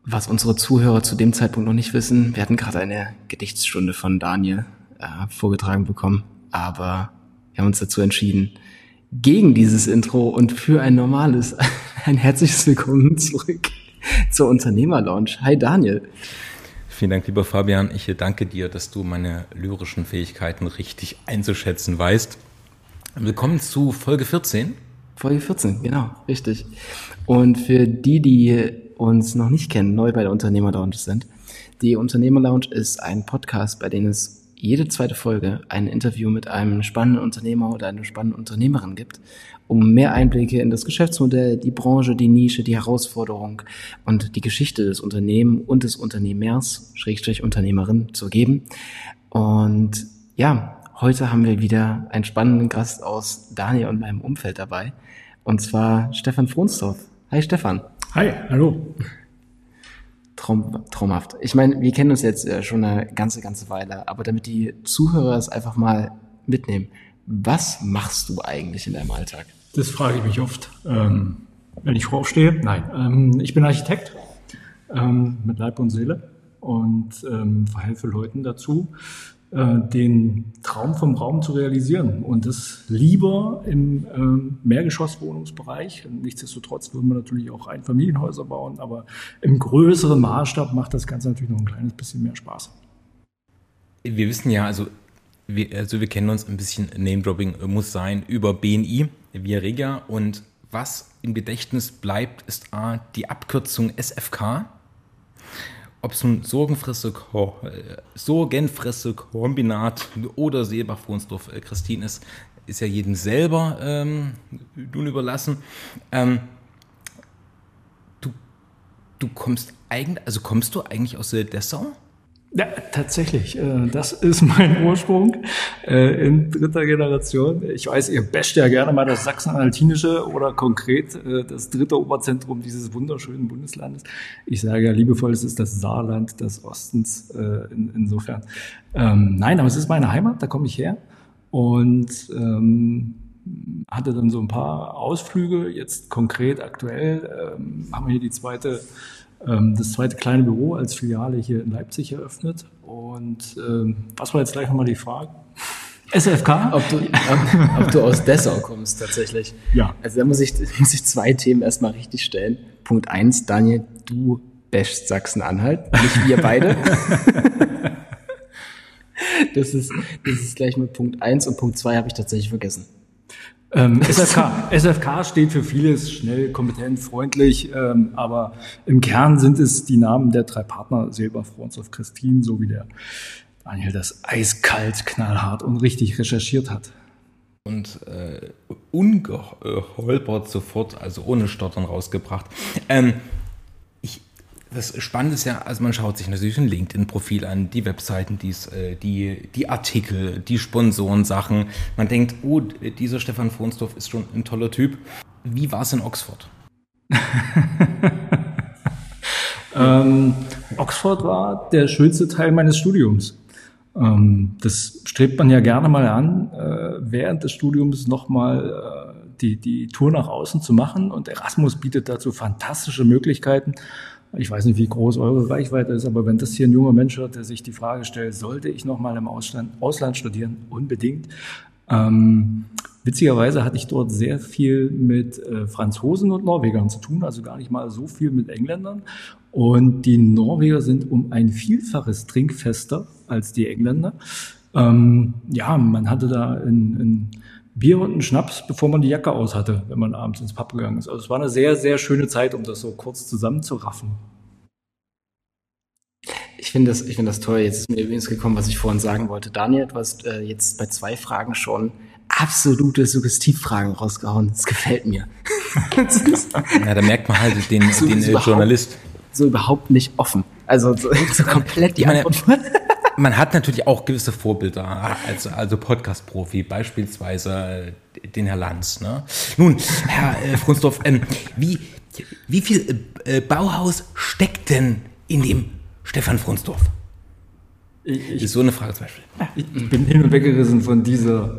Was unsere Zuhörer zu dem Zeitpunkt noch nicht wissen, wir hatten gerade eine Gedichtsstunde von Daniel vorgetragen bekommen, aber wir haben uns dazu entschieden, gegen dieses Intro und für ein normales, ein herzliches Willkommen zurück zur Unternehmerlounge. Hi Daniel. Vielen Dank, lieber Fabian. Ich danke dir, dass du meine lyrischen Fähigkeiten richtig einzuschätzen weißt. Willkommen zu Folge 14. Folge 14, genau, richtig. Und für die uns noch nicht kennen, neu bei der Unternehmerlounge sind, die Unternehmerlounge ist ein Podcast, bei dem es jede zweite Folge ein Interview mit einem spannenden Unternehmer oder einer spannenden Unternehmerin gibt, um mehr Einblicke in das Geschäftsmodell, die Branche, die Nische, die Herausforderung und die Geschichte des Unternehmens und des Unternehmers, / Unternehmerin, zu geben. Und ja, heute haben wir wieder einen spannenden Gast aus Daniel und meinem Umfeld dabei, und zwar Stefan Fronsdorf. Hi Stefan. Hi, hallo. Traumhaft. Ich meine, wir kennen uns jetzt schon eine ganze Weile, aber damit die Zuhörer es einfach mal mitnehmen, was machst du eigentlich in deinem Alltag? Das frage ich mich oft, wenn ich aufstehe. Nein, ich bin Architekt mit Leib und Seele und verhelfe Leuten dazu, den Traum vom Raum zu realisieren, und das lieber im Mehrgeschosswohnungsbereich. Nichtsdestotrotz würden wir natürlich auch Einfamilienhäuser bauen, aber im größeren Maßstab macht das Ganze natürlich noch ein kleines bisschen mehr Spaß. Wir wissen ja, wir kennen uns ein bisschen, Name-Dropping muss sein, über BNI, Via Regia, und was im Gedächtnis bleibt, ist die Abkürzung SFK. Ob es ein Sorgenfresse-Kombinat oder Seebach-Fronsdorf Christine ist ja jedem selber nun überlassen. Kommst du eigentlich aus der Dessau? Ja, tatsächlich. Das ist mein Ursprung in dritter Generation. Ich weiß, ihr basht ja gerne mal das Sachsen-Anhaltinische oder konkret das dritte Oberzentrum dieses wunderschönen Bundeslandes. Ich sage ja liebevoll, es ist das Saarland des Ostens insofern. Nein, aber es ist meine Heimat, da komme ich her und hatte dann so ein paar Ausflüge. Jetzt konkret aktuell haben wir hier das zweite kleine Büro als Filiale hier in Leipzig eröffnet. Und was war jetzt gleich nochmal die Frage? SFK? Ob du aus Dessau kommst tatsächlich. Ja. Also da muss ich zwei Themen erstmal richtig stellen. Punkt 1, Daniel, du bashst Sachsen-Anhalt, nicht wir beide. Das ist gleich mal Punkt 1, und Punkt 2 habe ich tatsächlich vergessen. SFK steht für vieles, schnell, kompetent, freundlich, aber im Kern sind es die Namen der drei Partner, Seebach, Fronsdorf, Christine, so wie der Daniel das eiskalt, knallhart und richtig recherchiert hat. Und ungeholpert sofort, also ohne Stottern rausgebracht. Das Spannende ist ja, also man schaut sich natürlich ein LinkedIn-Profil an, die Webseiten, die Artikel, die Sponsorensachen. Man denkt, oh, dieser Stefan Fronsdorf ist schon ein toller Typ. Wie war es in Oxford? Oxford war der schönste Teil meines Studiums. Das strebt man ja gerne mal an, während des Studiums nochmal die Tour nach außen zu machen. Und Erasmus bietet dazu fantastische Möglichkeiten. Ich weiß nicht, wie groß eure Reichweite ist, aber wenn das hier ein junger Mensch hört, der sich die Frage stellt, sollte ich nochmal im Ausland studieren? Unbedingt. Witzigerweise hatte ich dort sehr viel mit Franzosen und Norwegern zu tun, also gar nicht mal so viel mit Engländern. Und die Norweger sind um ein Vielfaches trinkfester als die Engländer. Man hatte da ein Bier und einen Schnaps, bevor man die Jacke aus hatte, wenn man abends ins Pub gegangen ist. Also es war eine sehr, sehr schöne Zeit, um das so kurz zusammenzuraffen. Ich finde das toll. Jetzt ist mir übrigens gekommen, was ich vorhin sagen wollte. Daniel, du hast jetzt bei 2 Fragen schon absolute Suggestivfragen rausgehauen. Das gefällt mir. Ja, da merkt man halt den Journalist. So überhaupt nicht offen. Also so komplett die Antwort. Man hat natürlich auch gewisse Vorbilder, also Podcast-Profi, beispielsweise den Herr Lanz. Ne? Nun, Herr Fronsdorf, wie viel Bauhaus steckt denn in dem Stefan Fronsdorf? Ist so eine Frage zum Beispiel. Ich bin hin und weggerissen von dieser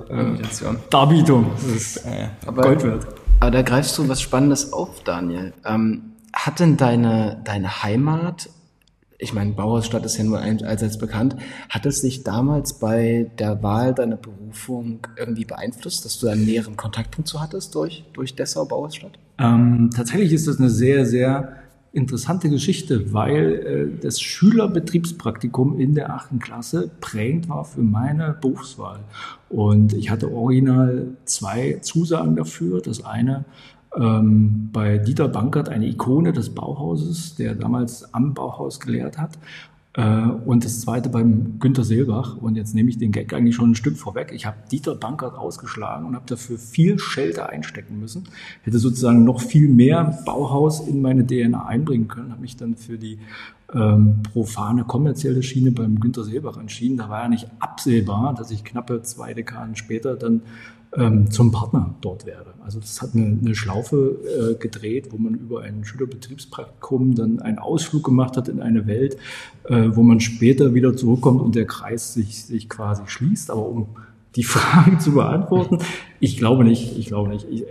Darbietung. Das ist Gold wert. Aber da greifst du was Spannendes auf, Daniel. hat denn deine Heimat, ich meine, Bauhausstadt ist ja nur allseits bekannt, hat es dich damals bei der Wahl deiner Berufung irgendwie beeinflusst, dass du einen näheren Kontaktpunkt zu hattest durch Dessau, Bauhausstadt? Tatsächlich ist das eine sehr, sehr interessante Geschichte, weil das Schülerbetriebspraktikum in der 8. Klasse prägend war für meine Berufswahl. Und ich hatte original 2 Zusagen dafür. Das eine bei Dieter Bankert, eine Ikone des Bauhauses, der damals am Bauhaus gelehrt hat. Und das zweite beim Günter Seelbach. Und jetzt nehme ich den Gag eigentlich schon ein Stück vorweg. Ich habe Dieter Bankert ausgeschlagen und habe dafür viel Schelte einstecken müssen. Hätte sozusagen noch viel mehr Bauhaus in meine DNA einbringen können. Habe mich dann für die profane kommerzielle Schiene beim Günter Seelbach entschieden. Da war ja nicht absehbar, dass ich knappe 2 Dekaden später dann zum Partner dort werde. Also das hat eine Schlaufe gedreht, wo man über ein Schülerbetriebspraktikum dann einen Ausflug gemacht hat in eine Welt, wo man später wieder zurückkommt und der Kreis sich quasi schließt. Aber um die Frage zu beantworten, ich glaube nicht. Ich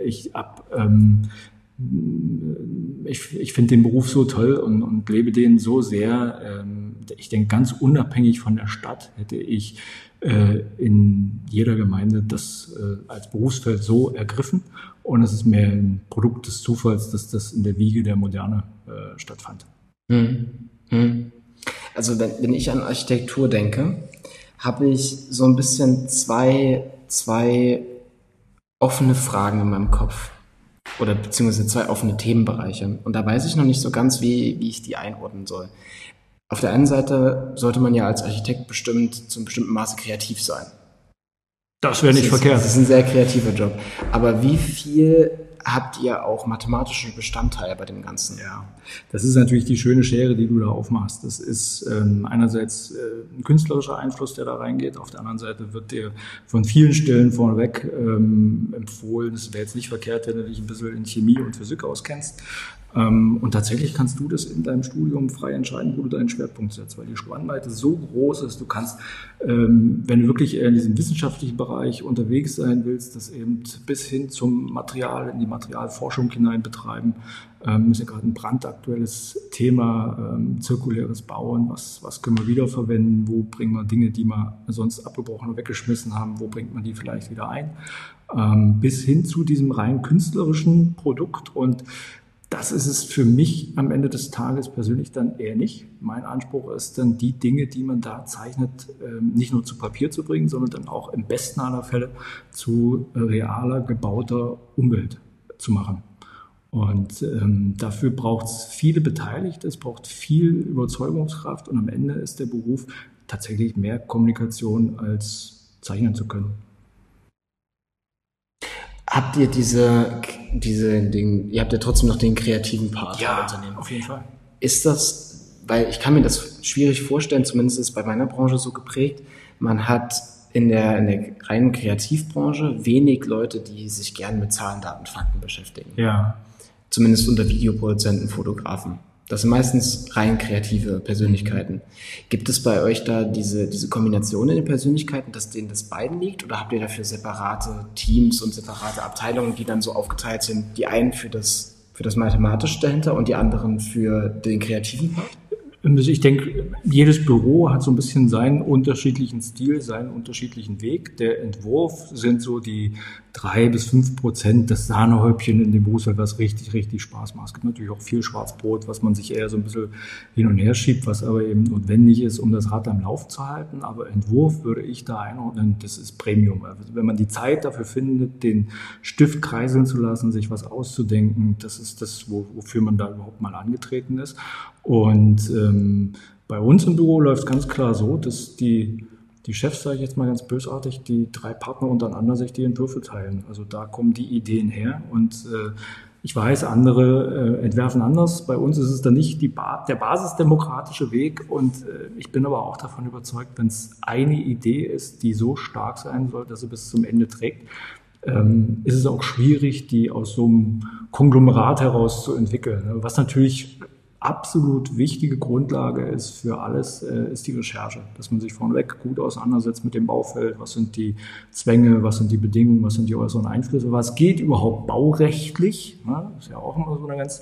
finde den Beruf so toll und lebe den so sehr. Ich denke, ganz unabhängig von der Stadt hätte ich in jeder Gemeinde das als Berufsfeld so ergriffen. Und es ist mehr ein Produkt des Zufalls, dass das in der Wiege der Moderne stattfand. Also wenn ich an Architektur denke, habe ich so ein bisschen zwei offene Fragen in meinem Kopf. Oder beziehungsweise 2 offene Themenbereiche. Und da weiß ich noch nicht so ganz, wie ich die einordnen soll. Auf der einen Seite sollte man ja als Architekt bestimmt zum bestimmten Maße kreativ sein. Das wäre nicht verkehrt. Das ist ein sehr kreativer Job. Aber wie viel habt ihr auch mathematische Bestandteile bei dem Ganzen? Ja, das ist natürlich die schöne Schere, die du da aufmachst. Das ist einerseits ein künstlerischer Einfluss, der da reingeht. Auf der anderen Seite wird dir von vielen Stellen vorneweg empfohlen, es wäre jetzt nicht verkehrt, wenn du dich ein bisschen in Chemie und Physik auskennst. Und tatsächlich kannst du das in deinem Studium frei entscheiden, wo du deinen Schwerpunkt setzt, weil die Spannweite so groß ist. Du kannst, wenn du wirklich eher in diesem wissenschaftlichen Bereich unterwegs sein willst, das eben bis hin zum Material, in die Materialforschung hinein betreiben. Ist ja gerade ein brandaktuelles Thema, zirkuläres Bauen. Was können wir wiederverwenden? Wo bringen wir Dinge, die wir sonst abgebrochen oder weggeschmissen haben? Wo bringt man die vielleicht wieder ein? Bis hin zu diesem rein künstlerischen Produkt. Und das ist es für mich am Ende des Tages persönlich dann eher nicht. Mein Anspruch ist dann, die Dinge, die man da zeichnet, nicht nur zu Papier zu bringen, sondern dann auch im besten aller Fälle zu realer, gebauter Umwelt zu machen. Und dafür braucht es viele Beteiligte, es braucht viel Überzeugungskraft und am Ende ist der Beruf tatsächlich mehr Kommunikation als zeichnen zu können. Habt ihr ihr habt ja trotzdem noch den kreativen Part Ja, im Unternehmen. auf jeden Fall. Ist das, weil ich kann mir das schwierig vorstellen, zumindest ist es bei meiner Branche so geprägt, man hat in der reinen Kreativbranche wenig Leute, die sich gern mit Zahlen, Daten, Fakten beschäftigen. Ja. Zumindest unter Videoproduzenten, Fotografen. Das sind meistens rein kreative Persönlichkeiten. Gibt es bei euch da diese Kombination in den Persönlichkeiten, dass denen das beiden liegt? Oder habt ihr dafür separate Teams und separate Abteilungen, die dann so aufgeteilt sind, die einen für das Mathematische dahinter und die anderen für den kreativen Part? Ich denke, jedes Büro hat so ein bisschen seinen unterschiedlichen Stil, seinen unterschiedlichen Weg. Der Entwurf sind so die 3-5%, das Sahnehäubchen in dem Berufsfeld, was richtig, richtig Spaß macht. Es gibt natürlich auch viel Schwarzbrot, was man sich eher so ein bisschen hin und her schiebt, was aber eben notwendig ist, um das Rad am Lauf zu halten. Aber Entwurf würde ich da einordnen, das ist Premium. Also wenn man die Zeit dafür findet, den Stift kreiseln zu lassen, sich was auszudenken, das ist das, wofür man da überhaupt mal angetreten ist. Und bei uns im Büro läuft ganz klar so, dass die Chefs, sage ich jetzt mal ganz bösartig, die 3 Partner untereinander sich die Entwürfe teilen. Also da kommen die Ideen her und ich weiß, andere entwerfen anders. Bei uns ist es dann nicht der basisdemokratische Weg und ich bin aber auch davon überzeugt, wenn es eine Idee ist, die so stark sein soll, dass sie bis zum Ende trägt, ist es auch schwierig, die aus so einem Konglomerat heraus zu entwickeln. Was natürlich absolut wichtige Grundlage ist für alles, ist die Recherche. Dass man sich vorneweg gut auseinandersetzt mit dem Baufeld. Was sind die Zwänge, was sind die Bedingungen, was sind die äußeren Einflüsse, was geht überhaupt baurechtlich? Ne? Das ist ja auch immer so eine ganz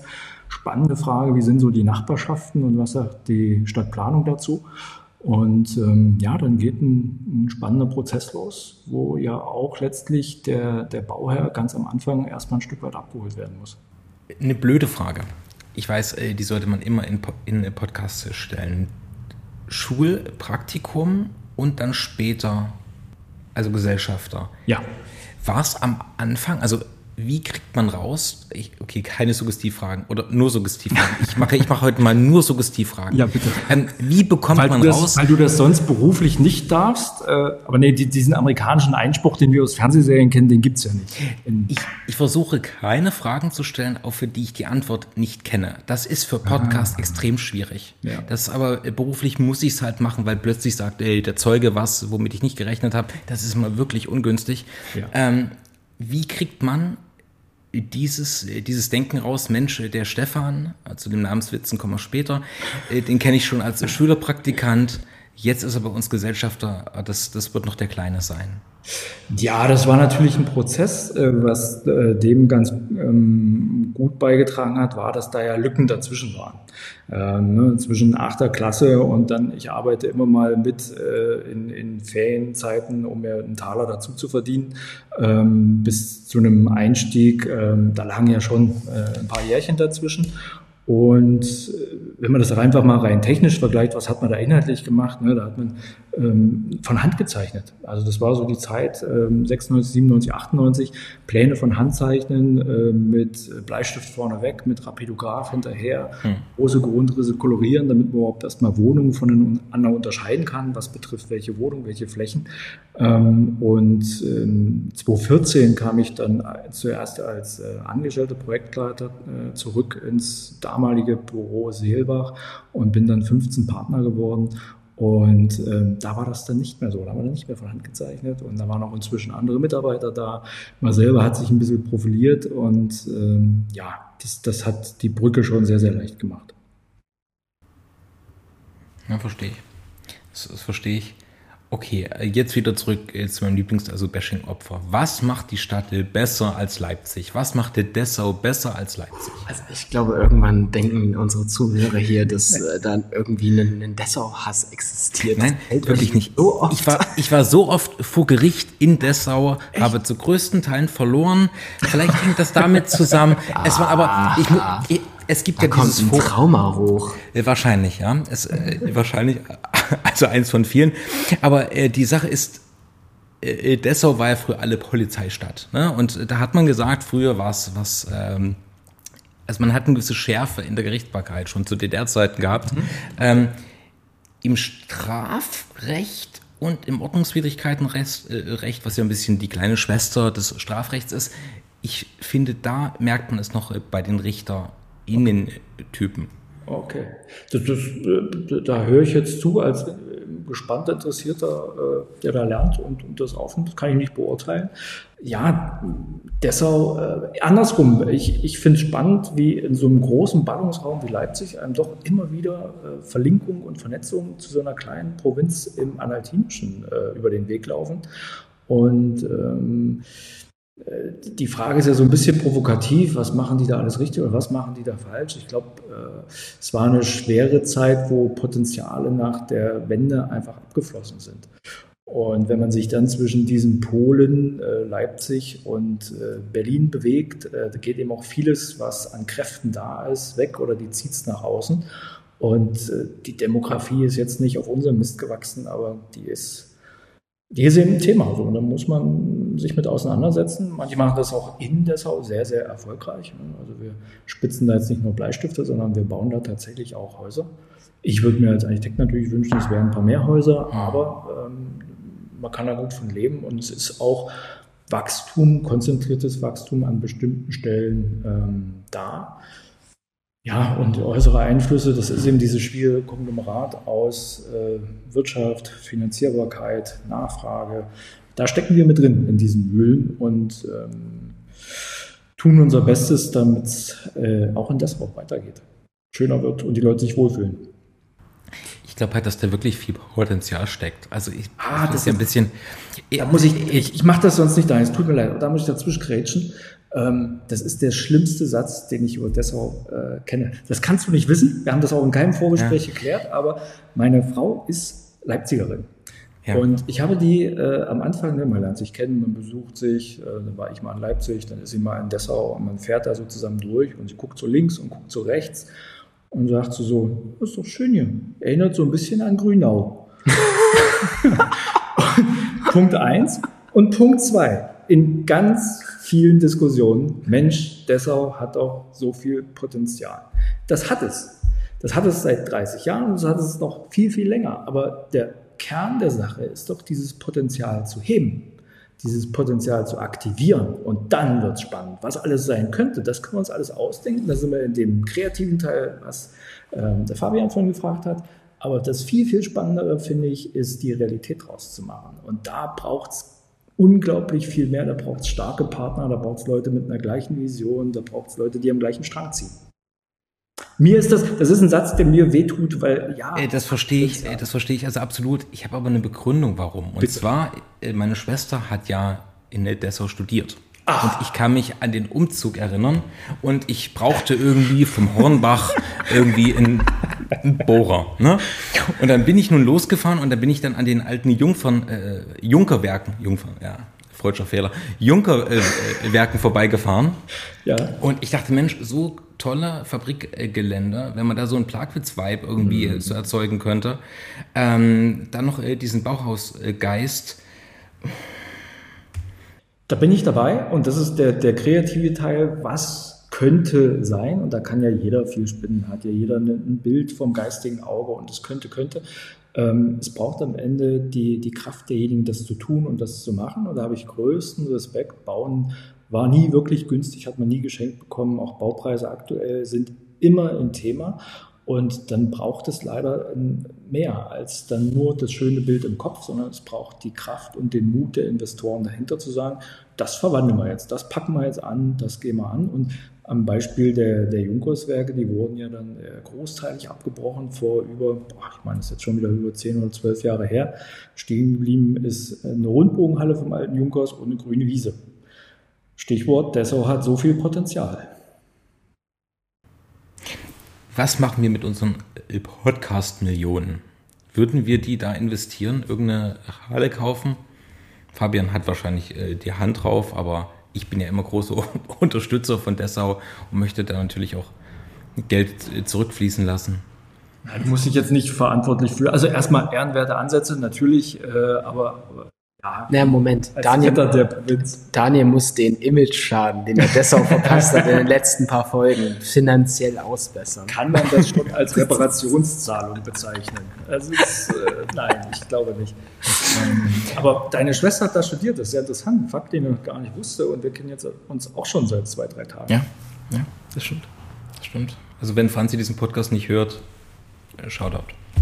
spannende Frage, wie sind so die Nachbarschaften und was sagt die Stadtplanung dazu? Und dann geht ein spannender Prozess los, wo ja auch letztlich der Bauherr ganz am Anfang erstmal ein Stück weit abgeholt werden muss. Eine blöde Frage. Ich weiß, die sollte man immer in Podcasts stellen. Schulpraktikum und dann später, also Gesellschafter. Ja. War es am Anfang, also wie kriegt man raus? Keine Suggestivfragen oder nur Suggestivfragen. Ich mache heute mal nur Suggestivfragen. Ja, bitte. Wie bekommt man raus? Weil du das sonst beruflich nicht darfst. Aber nee, diesen amerikanischen Einspruch, den wir aus Fernsehserien kennen, den gibt's ja nicht. Ich versuche keine Fragen zu stellen, auch für die ich die Antwort nicht kenne. Das ist für Podcast extrem schwierig. Ja. Das aber beruflich muss ich es halt machen, weil plötzlich sagt der Zeuge was, womit ich nicht gerechnet habe. Das ist mal wirklich ungünstig. Ja. Wie kriegt man dieses Denken raus? Mensch, der Stefan, zu den Namenswitzen kommen wir später, den kenne ich schon als Schülerpraktikant, jetzt ist er bei uns Gesellschafter, das wird noch der Kleine sein. Ja, das war natürlich ein Prozess, was dem ganz gut beigetragen hat, war, dass da ja Lücken dazwischen waren. Zwischen 8. Klasse und dann, ich arbeite immer mal mit in Ferienzeiten, um mir einen Taler dazu zu verdienen, bis zu einem Einstieg, da lagen ja schon ein paar Jährchen dazwischen. Und wenn man das einfach mal rein technisch vergleicht, was hat man da inhaltlich gemacht? Da hat man von Hand gezeichnet. Also das war so die Zeit 96, 97, 98, Pläne von Hand zeichnen, mit Bleistift vorneweg, mit Rapidograph hinterher, große Grundrisse kolorieren, damit man überhaupt erstmal Wohnungen voneinander unterscheiden kann, was betrifft welche Wohnung, welche Flächen. Und 2014 kam ich dann zuerst als angestellter Projektleiter zurück ins damalige Büro Seelbach und bin dann 15 Partner geworden. Und da war das dann nicht mehr so, da haben wir dann nicht mehr von Hand gezeichnet und da waren auch inzwischen andere Mitarbeiter da. Man selber hat sich ein bisschen profiliert und das hat die Brücke schon sehr, sehr leicht gemacht. Ja, verstehe ich. Das verstehe ich. Okay, jetzt wieder zurück zu meinem also Bashing-Opfer. Was macht die Stadt besser als Leipzig? Was macht Dessau besser als Leipzig? Also ich glaube, irgendwann denken unsere Zuhörer hier, dass da irgendwie ein Dessau-Hass existiert. Nein, wirklich nicht. So oft. Ich war so oft vor Gericht in Dessau, habe zu größten Teilen verloren. Vielleicht hängt das damit zusammen. Es war aber... Es gibt da ja kommt ein Trauma hoch. Wahrscheinlich, ja. Wahrscheinlich, also eins von vielen. Aber die Sache ist, Dessau war ja früher alle Polizeistadt. Ne? Und da hat man gesagt, früher war es was, also man hat eine gewisse Schärfe in der Gerichtsbarkeit schon zu DDR-Zeiten gehabt. Im Strafrecht und im Ordnungswidrigkeitenrecht, was ja ein bisschen die kleine Schwester des Strafrechts ist, ich finde, da merkt man es noch bei den Richterinnen-Typen. Okay. Da höre ich jetzt zu als gespannter Interessierter, der da lernt und das aufnimmt. Das kann ich nicht beurteilen. Ja, Dessau, andersrum. Ich finde es spannend, wie in so einem großen Ballungsraum wie Leipzig einem doch immer wieder Verlinkung und Vernetzung zu so einer kleinen Provinz im Anhaltinischen über den Weg laufen. Und die Frage ist ja so ein bisschen provokativ, was machen die da alles richtig oder was machen die da falsch? Ich glaube, es war eine schwere Zeit, wo Potenziale nach der Wende einfach abgeflossen sind. Und wenn man sich dann zwischen diesen Polen, Leipzig und Berlin bewegt, da geht eben auch vieles, was an Kräften da ist, weg oder die zieht es nach außen. Und die Demografie ist jetzt nicht auf unserem Mist gewachsen, aber die ist eben ein Thema. Also, und da muss man sich mit auseinandersetzen. Manche machen das auch in Dessau sehr, sehr erfolgreich. Also wir spitzen da jetzt nicht nur Bleistifte, sondern wir bauen da tatsächlich auch Häuser. Ich würde mir als Architekt natürlich wünschen, es wären ein paar mehr Häuser, aber man kann da gut von leben und es ist auch Wachstum, konzentriertes Wachstum an bestimmten Stellen da. Ja, und äußere Einflüsse, das ist eben dieses schwierige Konglomerat aus Wirtschaft, Finanzierbarkeit, Nachfrage. Da stecken wir mit drin in diesen Mühlen und tun unser Bestes, damit es auch in Dessau weitergeht, schöner wird und die Leute sich wohlfühlen. Ich glaube halt, dass da wirklich viel Potenzial steckt. Also das ist ja ein bisschen... Da muss ich mache das sonst nicht, es tut mir leid, da muss ich dazwischen grätschen. Das ist der schlimmste Satz, den ich über Dessau kenne. Das kannst du nicht wissen. Wir haben das auch in keinem Vorgespräch geklärt, aber meine Frau ist Leipzigerin. Ja. Und ich habe die am Anfang, man lernt sich kennen, man besucht sich, dann war ich mal in Leipzig, dann ist sie mal in Dessau und man fährt da so zusammen durch und sie guckt so links und guckt so rechts und sagt so, das ist doch schön hier, erinnert so ein bisschen an Grünau. Punkt 1 und Punkt 2. In ganz vielen Diskussionen, Mensch, Dessau hat doch so viel Potenzial. Das hat es. Das hat es seit 30 Jahren und das hat es noch viel, viel länger. Aber der Kern der Sache ist doch, dieses Potenzial zu heben, dieses Potenzial zu aktivieren. Und dann wird es spannend. Was alles sein könnte, das können wir uns alles ausdenken. Da sind wir in dem kreativen Teil, was der Fabian vorhin gefragt hat. Aber das viel, viel Spannendere, finde ich, ist, die Realität draus zu machen. Und da braucht es unglaublich viel mehr. Da braucht es starke Partner, da braucht es Leute mit einer gleichen Vision, da braucht es Leute, die am gleichen Strang ziehen. Mir ist das ist ein Satz, der mir wehtut, weil das verstehe ich also absolut. Ich habe aber eine Begründung, warum. Und zwar, meine Schwester hat ja in Dessau studiert. Und ich kann mich an den Umzug erinnern und ich brauchte irgendwie vom Hornbach irgendwie einen Bohrer. Ne? Und dann bin ich nun losgefahren und dann bin ich dann an den alten Junkerwerken vorbeigefahren. Ja. Und ich dachte, Mensch, so toller Fabrikgelände, wenn man da so einen Plagwitz-Vibe irgendwie so erzeugen könnte. Dann noch diesen Bauhausgeist. Da bin ich dabei und das ist der kreative Teil, was könnte sein, und da kann ja jeder viel spinnen, hat ja jeder ein Bild vom geistigen Auge und es könnte. Es braucht am Ende die Kraft derjenigen, das zu tun und das zu machen, und da habe ich größten Respekt. Bauen war nie wirklich günstig, hat man nie geschenkt bekommen, auch Baupreise aktuell sind immer ein Thema. Und dann braucht es leider mehr als dann nur das schöne Bild im Kopf, sondern es braucht die Kraft und den Mut der Investoren dahinter zu sagen, das verwandeln wir jetzt, das packen wir jetzt an, das gehen wir an. Und am Beispiel der Junkerswerke, die wurden ja dann großteilig abgebrochen vor das ist jetzt schon wieder über 10 oder 12 Jahre her. Stehen geblieben ist eine Rundbogenhalle vom alten Junkers und eine grüne Wiese. Stichwort, Dessau hat so viel Potenzial. Was machen wir mit unseren Podcast-Millionen? Würden wir die da investieren, irgendeine Halle kaufen? Fabian hat wahrscheinlich die Hand drauf, aber ich bin ja immer großer Unterstützer von Dessau und möchte da natürlich auch Geld zurückfließen lassen. Du musst dich jetzt nicht verantwortlich fühlen. Also erstmal ehrenwerte Ansätze, natürlich, aber Moment. Daniel muss den Image-Schaden, den er Dessau verpasst hat in den letzten paar Folgen, finanziell ausbessern. Kann man das schon als Reparationszahlung bezeichnen? Also nein, ich glaube nicht. Aber deine Schwester hat da studiert, das ist ja interessant. Ein Fakt, den ich noch gar nicht wusste, und wir kennen jetzt uns auch schon seit 2-3 Tagen. Ja, das stimmt. Also wenn Franzi diesen Podcast nicht hört, Shoutout.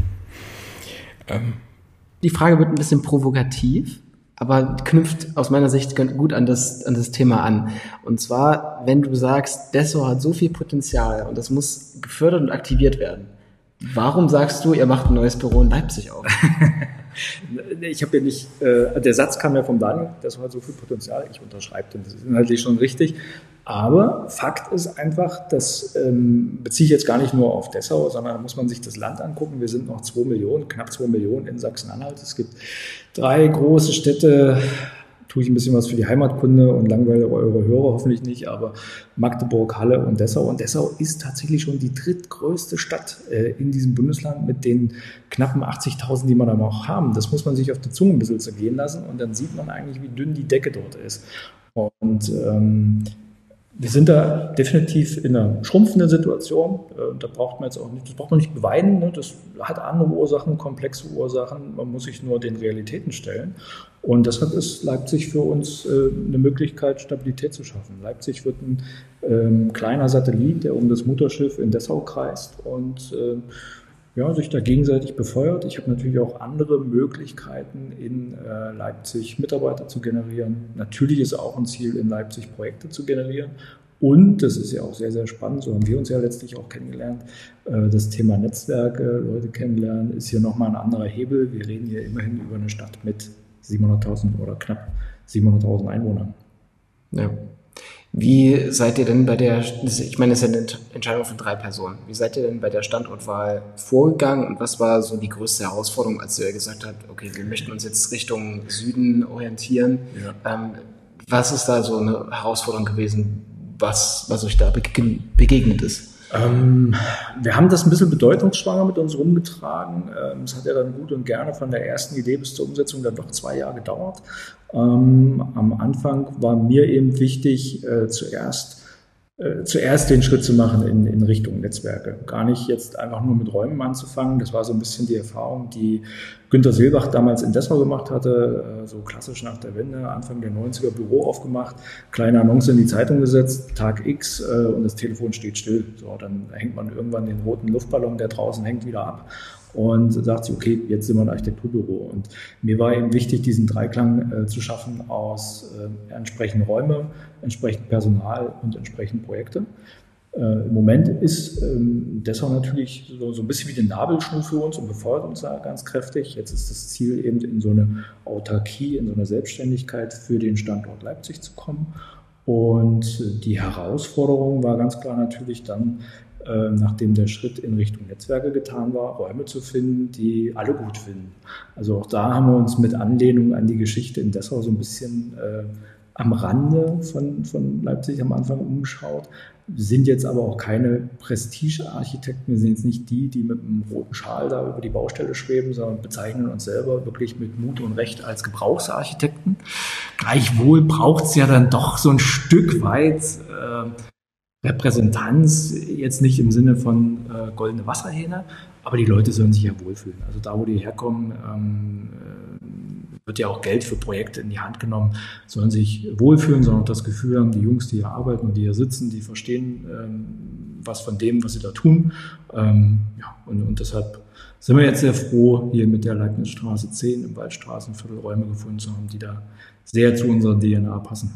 Die Frage wird ein bisschen provokativ, aber knüpft aus meiner Sicht gut an das Thema an. Und zwar, wenn du sagst, Dessau hat so viel Potenzial und das muss gefördert und aktiviert werden. Warum sagst du, ihr macht ein neues Büro in Leipzig auf? Ich habe ja nicht, der Satz kam ja vom Daniel, Dessau hat so viel Potenzial, ich unterschreibe den, das ist inhaltlich schon richtig. Aber Fakt ist einfach, das beziehe ich jetzt gar nicht nur auf Dessau, sondern da muss man sich das Land angucken. Wir sind noch knapp 2 Millionen in Sachsen-Anhalt. Es gibt 3 große Städte, tue ich ein bisschen was für die Heimatkunde und langweile eure Hörer hoffentlich nicht, aber Magdeburg, Halle und Dessau. Und Dessau ist tatsächlich schon die drittgrößte Stadt in diesem Bundesland mit den knappen 80.000, die wir da noch haben. Das muss man sich auf die Zunge ein bisschen zergehen lassen und dann sieht man eigentlich, wie dünn die Decke dort ist. Und wir sind da definitiv in einer schrumpfenden Situation. Da braucht man jetzt auch nicht, das braucht man nicht beweinen. Ne? Das hat andere Ursachen, komplexe Ursachen. Man muss sich nur den Realitäten stellen. Und deshalb ist Leipzig für uns eine Möglichkeit, Stabilität zu schaffen. Leipzig wird ein kleiner Satellit, der um das Mutterschiff in Dessau kreist und sich da gegenseitig befeuert. Ich habe natürlich auch andere Möglichkeiten, in Leipzig Mitarbeiter zu generieren. Natürlich ist auch ein Ziel, in Leipzig Projekte zu generieren. Und, das ist ja auch sehr, sehr spannend, so haben wir uns ja letztlich auch kennengelernt, das Thema Netzwerke, Leute kennenlernen, ist hier nochmal ein anderer Hebel. Wir reden hier immerhin über eine Stadt mit 700.000 oder knapp 700.000 Einwohnern. Ja. Wie seid ihr denn ich meine, das ist ja eine Entscheidung von 3 Personen. Wie seid ihr denn bei der Standortwahl vorgegangen und was war so die größte Herausforderung, als ihr gesagt habt, okay, wir möchten uns jetzt Richtung Süden orientieren? Ja. Was ist da so eine Herausforderung gewesen, was euch da begegnet ist? Wir haben das ein bisschen bedeutungsschwanger mit uns rumgetragen. Es hat ja dann gut und gerne von der ersten Idee bis zur Umsetzung dann doch 2 Jahre gedauert. Am Anfang war mir eben wichtig, zuerst den Schritt zu machen in Richtung Netzwerke. Gar nicht jetzt einfach nur mit Räumen anzufangen. Das war so ein bisschen die Erfahrung, die Günter Seelbach damals in Dessau gemacht hatte, so klassisch nach der Wende, Anfang der 90er Büro aufgemacht, kleine Annonce in die Zeitung gesetzt, Tag X und das Telefon steht still. So, dann hängt man irgendwann den roten Luftballon, der draußen hängt, wieder ab und sagt sich, okay, jetzt sind wir ein Architekturbüro. Und mir war eben wichtig, diesen Dreiklang zu schaffen aus entsprechenden Räume, entsprechend Personal und entsprechend Projekte. Im Moment ist Dessau natürlich so ein bisschen wie die Nabelschnur für uns und befeuert uns da ganz kräftig. Jetzt ist das Ziel eben in so eine Autarkie, in so eine Selbstständigkeit für den Standort Leipzig zu kommen. Und die Herausforderung war ganz klar natürlich dann, nachdem der Schritt in Richtung Netzwerke getan war, Räume zu finden, die alle gut finden. Also auch da haben wir uns mit Anlehnung an die Geschichte in Dessau so ein bisschen am Rande von Leipzig am Anfang umgeschaut. Wir sind jetzt aber auch keine Prestige-Architekten. Wir sind jetzt nicht die mit einem roten Schal da über die Baustelle schweben, sondern bezeichnen uns selber wirklich mit Mut und Recht als Gebrauchsarchitekten. Gleichwohl braucht es ja dann doch so ein Stück weit Repräsentanz, jetzt nicht im Sinne von goldene Wasserhähne, aber die Leute sollen sich ja wohlfühlen. Also da, wo die herkommen, wird ja auch Geld für Projekte in die Hand genommen, sollen sich wohlfühlen, sollen auch das Gefühl haben, die Jungs, die hier arbeiten und die hier sitzen, die verstehen was von dem, was sie da tun. Und deshalb sind wir jetzt sehr froh, hier mit der Leibnizstraße 10 im Waldstraßenviertel Räume gefunden zu haben, die da sehr zu unserer DNA passen.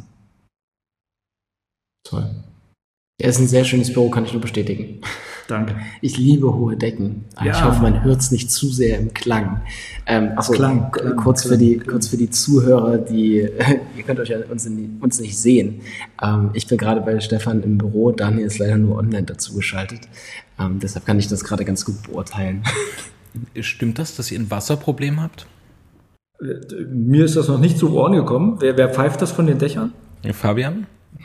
Toll. Ja, ist ein sehr schönes Büro, kann ich nur bestätigen. Danke. Ich liebe hohe Decken. Ja. Ich hoffe, man hört es nicht zu sehr im Klang. Klang. Kurz für die Zuhörer, ihr könnt euch ja uns nicht sehen. Ich bin gerade bei Stefan im Büro. Daniel ist leider nur online dazu geschaltet. Deshalb kann ich das gerade ganz gut beurteilen. Stimmt das, dass ihr ein Wasserproblem habt? Mir ist das noch nicht zu Ohren gekommen. Wer pfeift das von den Dächern? Fabian?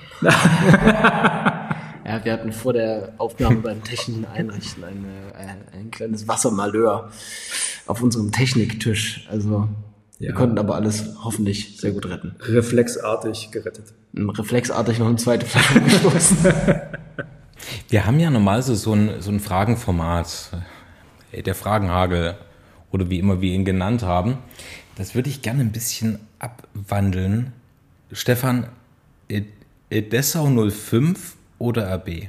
Ja, wir hatten vor der Aufnahme beim technischen Einrichten ein kleines Wassermalheur auf unserem Techniktisch. Also wir konnten aber alles hoffentlich sehr gut retten. Reflexartig gerettet. Reflexartig noch eine zweite Flasche gestoßen. Wir haben ja normal so ein Fragenformat, der Fragenhagel oder wie immer wir ihn genannt haben. Das würde ich gerne ein bisschen abwandeln. Stefan, Dessau 05 oder RB?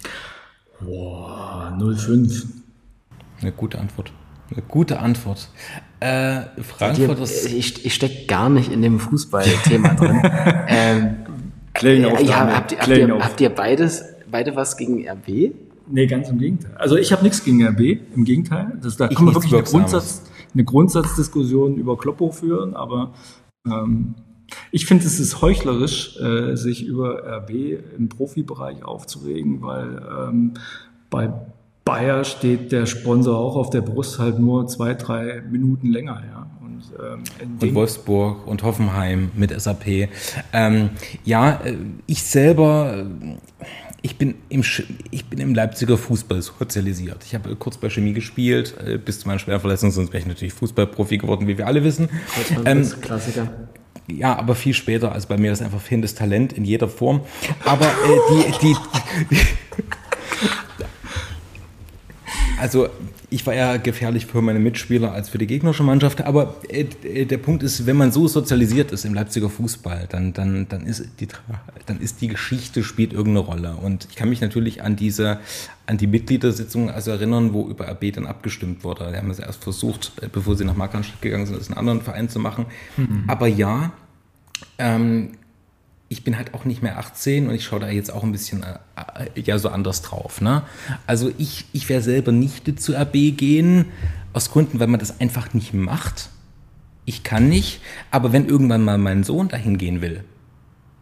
Boah, 05. Eine gute Antwort. Frankfurt ist... Ich stecke gar nicht in dem Fußballthema drin. Habt ihr beide was gegen RB? Nee, ganz im Gegenteil. Also ich habe nichts gegen RB, im Gegenteil. Da kann man wirklich eine Grundsatzdiskussion über Kloppo führen, aber ich finde, es ist heuchlerisch, sich über RB im Profibereich aufzuregen, weil bei Bayer steht der Sponsor auch auf der Brust halt nur 2-3 Minuten länger. Ja. Und Wolfsburg und Hoffenheim mit SAP. Ich selber... Ich bin im Leipziger Fußball sozialisiert. Ich habe kurz bei Chemie gespielt, bis zu meiner Schwerverletzung, sonst wäre ich natürlich Fußballprofi geworden, wie wir alle wissen. Klassiker. Ja, aber viel später. Also bei mir ist einfach fehlendes Talent in jeder Form. Aber also ich war ja gefährlich für meine Mitspieler als für die gegnerische Mannschaft. Aber der Punkt ist, wenn man so sozialisiert ist im Leipziger Fußball, dann ist die Geschichte spielt irgendeine Rolle. Und ich kann mich natürlich an die Mitgliedersitzung also erinnern, wo über RB dann abgestimmt wurde. Die haben es erst versucht, bevor sie nach Markranstädt gegangen sind, das einen anderen Verein zu machen. Mhm. Aber ja, ich bin halt auch nicht mehr 18 und ich schaue da jetzt auch ein bisschen so anders drauf. Ne? Also ich werde selber nicht zu RB gehen, aus Gründen, weil man das einfach nicht macht. Ich kann nicht, aber wenn irgendwann mal mein Sohn dahin gehen will,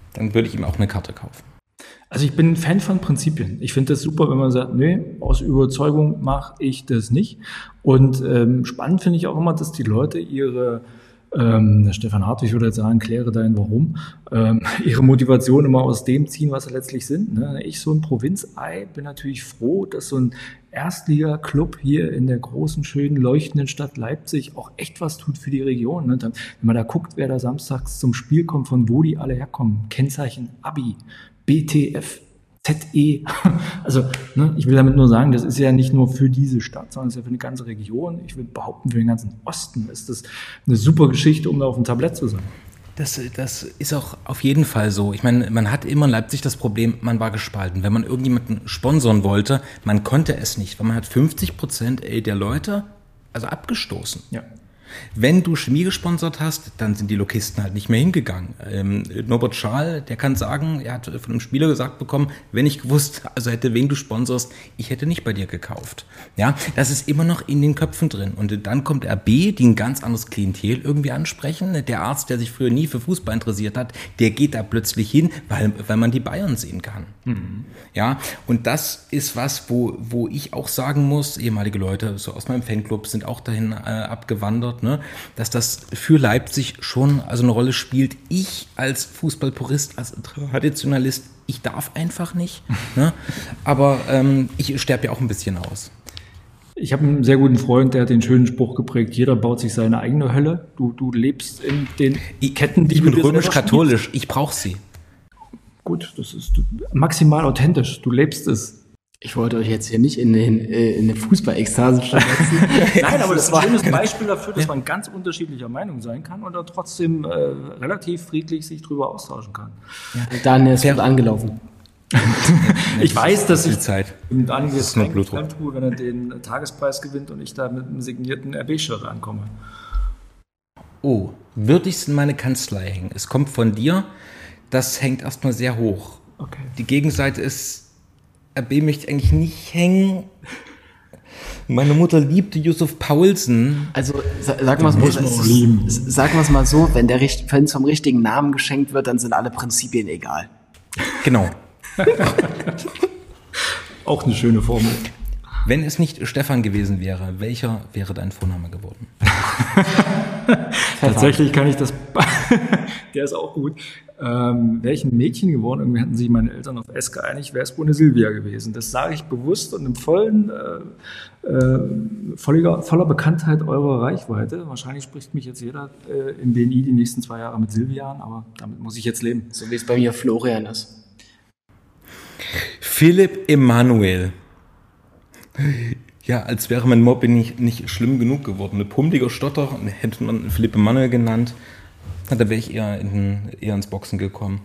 dann würde ich ihm auch eine Karte kaufen. Also ich bin ein Fan von Prinzipien. Ich finde das super, wenn man sagt, nee, aus Überzeugung mache ich das nicht. Und spannend finde ich auch immer, dass die Leute ihre, der Stefan Hartwig würde jetzt sagen, kläre dein Warum, ihre Motivation immer aus dem ziehen, was sie letztlich sind. Ne? Ich, so ein Provinzei, bin natürlich froh, dass so ein Erstliga-Club hier in der großen, schönen, leuchtenden Stadt Leipzig auch echt was tut für die Region. Ne? Wenn man da guckt, wer da samstags zum Spiel kommt, von wo die alle herkommen, Kennzeichen Abi, BTF, ZE. Also, ne, ich will damit nur sagen, das ist ja nicht nur für diese Stadt, sondern es ist ja für eine ganze Region. Ich würde behaupten, für den ganzen Osten ist das eine super Geschichte, um da auf dem Tablett zu sein. Das ist auch auf jeden Fall so. Ich meine, man hat immer in Leipzig das Problem, man war gespalten. Wenn man irgendjemanden sponsern wollte, man konnte es nicht, weil man hat 50% der Leute also abgestoßen. Ja. Wenn du Chemie gesponsert hast, dann sind die Lokisten halt nicht mehr hingegangen. Norbert Schaal, der kann sagen, er hat von einem Spieler gesagt bekommen, wenn ich gewusst, also hätte, wen du sponsorst, ich hätte nicht bei dir gekauft. Ja, das ist immer noch in den Köpfen drin. Und dann kommt RB, die ein ganz anderes Klientel irgendwie ansprechen. Der Arzt, der sich früher nie für Fußball interessiert hat, der geht da plötzlich hin, weil man die Bayern sehen kann. Mhm. Ja, und das ist was, wo ich auch sagen muss, ehemalige Leute so aus meinem Fanclub sind auch dahin abgewandert, ne, dass das für Leipzig schon also eine Rolle spielt. Ich als Fußballpurist, als Traditionalist, ich darf einfach nicht. Ne? Aber ich sterbe ja auch ein bisschen aus. Ich habe einen sehr guten Freund, der hat den schönen Spruch geprägt, jeder baut sich seine eigene Hölle. Du lebst in den Ketten, die ich bin römisch-katholisch, ich brauche sie. Gut, das ist maximal authentisch, du lebst es. Ich wollte euch jetzt hier nicht in eine Fußball-Ekstase stürzen. Nein, aber das ist ein schönes Beispiel dafür, dass man ganz unterschiedlicher Meinung sein kann und dann trotzdem relativ friedlich sich drüber austauschen kann. Ja. Daniel ist gut angelaufen. Ich weiß, dass ich Zeit. Mit Daniel jetzt tue, wenn er den Tagespreis gewinnt und ich da mit einem signierten RB-Shirt ankomme. Oh, würde ich es in meine Kanzlei hängen? Es kommt von dir, das hängt erstmal sehr hoch. Okay. Die Gegenseite ist, RB möchte ich eigentlich nicht hängen. Meine Mutter liebte Yusuf Paulsen. Also sagen wir es mal so, wenn es vom richtigen Namen geschenkt wird, dann sind alle Prinzipien egal. Genau. Auch eine schöne Formel. Wenn es nicht Stefan gewesen wäre, welcher wäre dein Vorname geworden? Tatsächlich kann ich das, der ist auch gut. Wäre ich ein Mädchen geworden, irgendwie hatten sich meine Eltern auf S geeinigt, wäre es wohl eine Silvia gewesen. Das sage ich bewusst und im voller Bekanntheit eurer Reichweite. Wahrscheinlich spricht mich jetzt jeder im BNI die nächsten 2 Jahre mit Silvia an, aber damit muss ich jetzt leben. So wie es bei mir Florian ist. Philipp Emanuel. Ja, als wäre mein Mobbing nicht schlimm genug geworden. Mit pummeliger Stotter hätte man Philipp Emanuel genannt. Da wäre ich eher ins Boxen gekommen.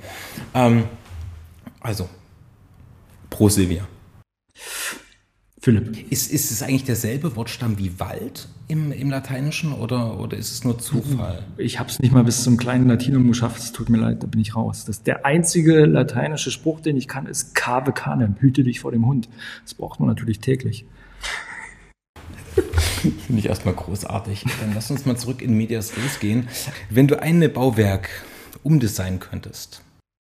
Also, pro Silvia. Philipp. Ist es eigentlich derselbe Wortstamm wie Wald im Lateinischen oder ist es nur Zufall? Ich habe es nicht mal bis zum kleinen Latinum geschafft, es tut mir leid, da bin ich raus. Der einzige lateinische Spruch, den ich kann, ist Cave canem, hüte dich vor dem Hund. Das braucht man natürlich täglich. Finde ich erstmal großartig. Dann lass uns mal zurück in Medias Res gehen. Wenn du ein Bauwerk umdesignen könntest,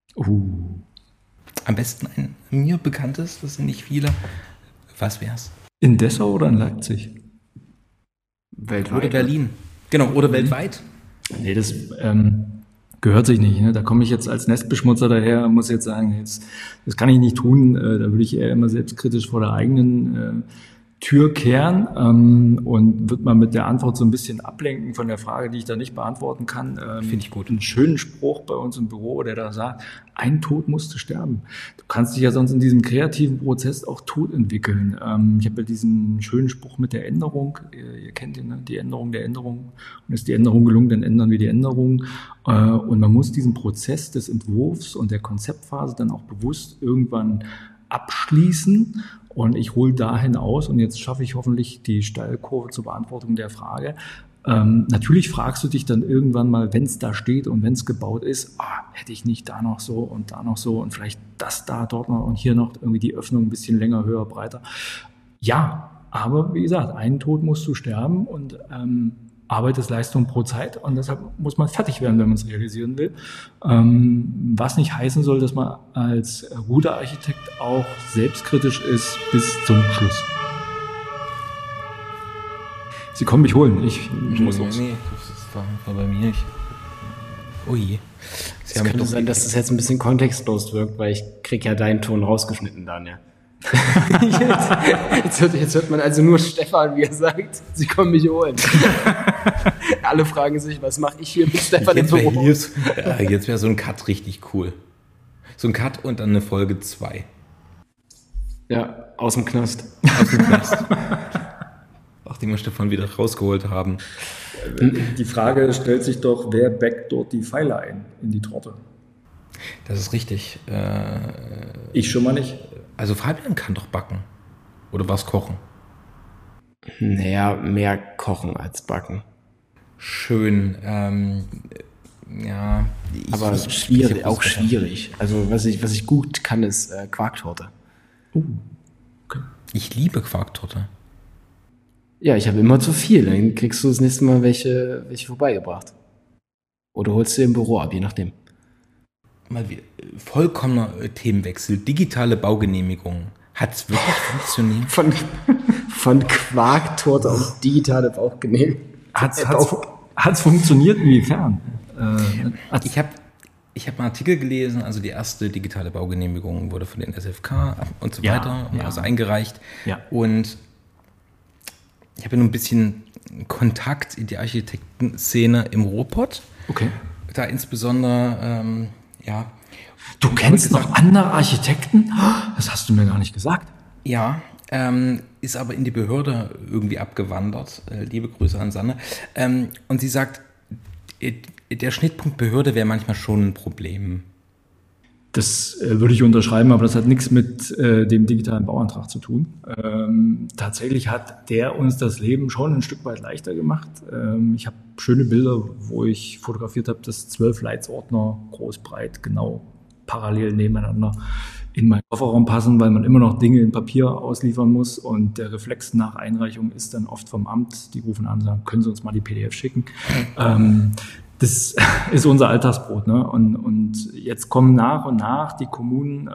am besten ein mir bekanntes, das sind nicht viele, was wär's? In Dessau oder in Leipzig? Weltweit. Oder Berlin. Genau, oder weltweit. Nee, das gehört sich nicht. Ne? Da komme ich jetzt als Nestbeschmutzer daher, muss jetzt sagen, das kann ich nicht tun. Da würde ich eher immer selbstkritisch vor der eigenen Tür kehren und wird man mit der Antwort so ein bisschen ablenken von der Frage, die ich da nicht beantworten kann. Finde ich gut. Einen schönen Spruch bei uns im Büro, der da sagt, ein Tod musst du sterben. Du kannst dich ja sonst in diesem kreativen Prozess auch tot entwickeln. Ich habe ja diesen schönen Spruch mit der Änderung. Ihr kennt ihn, ne? Die Änderung der Änderung. Und ist die Änderung gelungen, dann ändern wir die Änderung. Und man muss diesen Prozess des Entwurfs und der Konzeptphase dann auch bewusst irgendwann abschließen. Und ich hole dahin aus, und jetzt schaffe ich hoffentlich die Steilkurve zur Beantwortung der Frage. Natürlich fragst du dich dann irgendwann mal, wenn es da steht und wenn es gebaut ist, hätte ich nicht da noch so und vielleicht das da, dort noch und hier noch irgendwie die Öffnung ein bisschen länger, höher, breiter. Ja, aber wie gesagt, einen Tod musst du sterben und Arbeit ist Leistung pro Zeit und deshalb muss man fertig werden, wenn man es realisieren will. Was nicht heißen soll, dass man als guter Architekt auch selbstkritisch ist bis zum Schluss. Sie kommen mich holen, ich muss los. Nee, das war bei mir nicht. Ui. Es könnte sein, dass das jetzt ein bisschen kontextlos wirkt, weil ich krieg ja deinen Ton rausgeschnitten, Daniel. jetzt hört man also nur Stefan, wie er sagt, sie kommen mich holen. Alle fragen sich, was mache ich hier mit Stefan im Büro? Jetzt wäre so ein Cut richtig cool. So ein Cut und dann eine Folge 2. Ja, aus dem Knast. Nachdem wir Stefan wieder rausgeholt haben. Die Frage stellt sich doch, wer backt dort die Pfeile ein in die Torte? Das ist richtig. Ich schon mal nicht. Also Fabian kann doch backen. Oder was kochen? Naja, mehr kochen als backen. Schön. Ja. Aber schwierig, auch schwierig. Also was ich gut kann, ist Quarktorte. Okay. Ich liebe Quarktorte. Ja, ich habe immer zu viel. Dann kriegst du das nächste Mal welche vorbeigebracht. Oder holst du im Büro ab, je nachdem. Mal wieder, vollkommener Themenwechsel. Digitale Baugenehmigung. Hat es wirklich funktioniert? Von Quarktorte auf digitale Baugenehmigung. Hat's funktioniert? Inwiefern? Ich habe einen Artikel gelesen, also die erste digitale Baugenehmigung wurde von den SFK und so weiter, also eingereicht. Ja. Und ich habe nur ein bisschen Kontakt in die Architektenszene im Ruhrpott. Okay. Da insbesondere, Du kennst noch andere Architekten? Das hast du mir gar nicht gesagt. Ja, ist aber in die Behörde irgendwie abgewandert. Liebe Grüße an Sanne. Und sie sagt, der Schnittpunkt Behörde wäre manchmal schon ein Problem. Das würde ich unterschreiben, aber das hat nichts mit dem digitalen Bauantrag zu tun. Tatsächlich hat der uns das Leben schon ein Stück weit leichter gemacht. Ich habe schöne Bilder, wo ich fotografiert habe, dass 12 Leitsordner groß, breit, genau parallel nebeneinander in meinen Kofferraum passen, weil man immer noch Dinge in Papier ausliefern muss und der Reflex nach Einreichung ist dann oft vom Amt, die rufen an und sagen, können Sie uns mal die PDF schicken? Das ist unser Alltagsbrot, ne? Und jetzt kommen nach und nach die Kommunen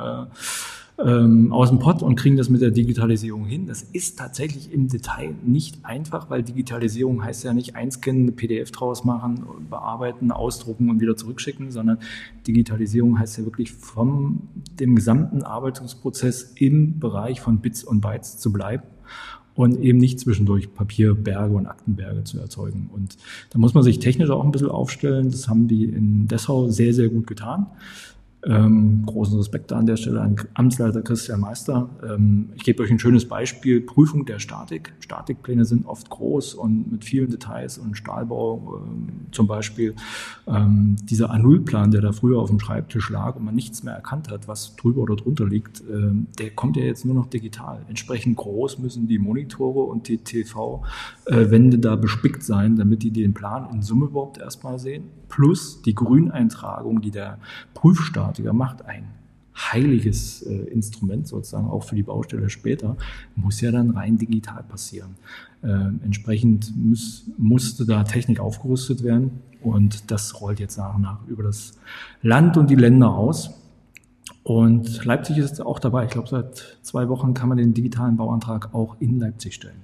aus dem Pott und kriegen das mit der Digitalisierung hin. Das ist tatsächlich im Detail nicht einfach, weil Digitalisierung heißt ja nicht einscannen, eine PDF draus machen, bearbeiten, ausdrucken und wieder zurückschicken, sondern Digitalisierung heißt ja wirklich von dem gesamten Arbeitungsprozess im Bereich von Bits und Bytes zu bleiben und eben nicht zwischendurch Papierberge und Aktenberge zu erzeugen. Und da muss man sich technisch auch ein bisschen aufstellen. Das haben die in Dessau sehr, sehr gut getan. Großen Respekt an der Stelle an Amtsleiter Christian Meister. Ich gebe euch ein schönes Beispiel. Prüfung der Statik. Statikpläne sind oft groß und mit vielen Details und Stahlbau zum Beispiel. Dieser A0-Plan, der da früher auf dem Schreibtisch lag und man nichts mehr erkannt hat, was drüber oder drunter liegt, der kommt ja jetzt nur noch digital. Entsprechend groß müssen die Monitore und die TV-Wände da bespickt sein, damit die den Plan in Summe überhaupt erstmal sehen. Plus die Grüneintragung, die der Prüfstatiker macht, ein heiliges Instrument sozusagen, auch für die Baustelle später, muss ja dann rein digital passieren. Entsprechend musste da Technik aufgerüstet werden und das rollt jetzt nach und nach über das Land und die Länder aus. Und Leipzig ist auch dabei. Ich glaube, seit 2 Wochen kann man den digitalen Bauantrag auch in Leipzig stellen.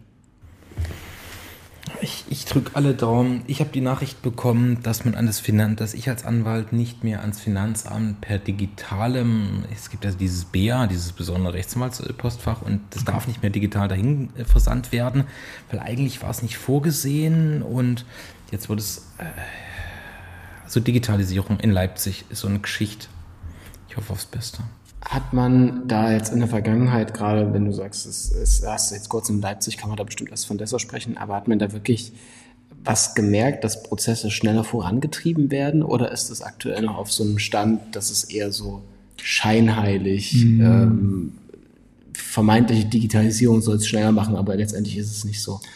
Ich drücke alle Daumen. Ich habe die Nachricht bekommen, dass man dass ich als Anwalt nicht mehr ans Finanzamt per digitalem, es gibt also dieses BA, dieses besondere Rechtsanwaltspostfach und das darf nicht mehr digital dahin versandt werden, weil eigentlich war es nicht vorgesehen und jetzt wird es, also Digitalisierung in Leipzig ist so eine Geschichte. Ich hoffe aufs Beste. Hat man da jetzt in der Vergangenheit, gerade wenn du sagst, es hast jetzt kurz in Leipzig, kann man da bestimmt erst von Dessau sprechen, aber hat man da wirklich was gemerkt, dass Prozesse schneller vorangetrieben werden oder ist das aktuell noch auf so einem Stand, dass es eher so scheinheilig, vermeintliche Digitalisierung soll es schneller machen, aber letztendlich ist es nicht so?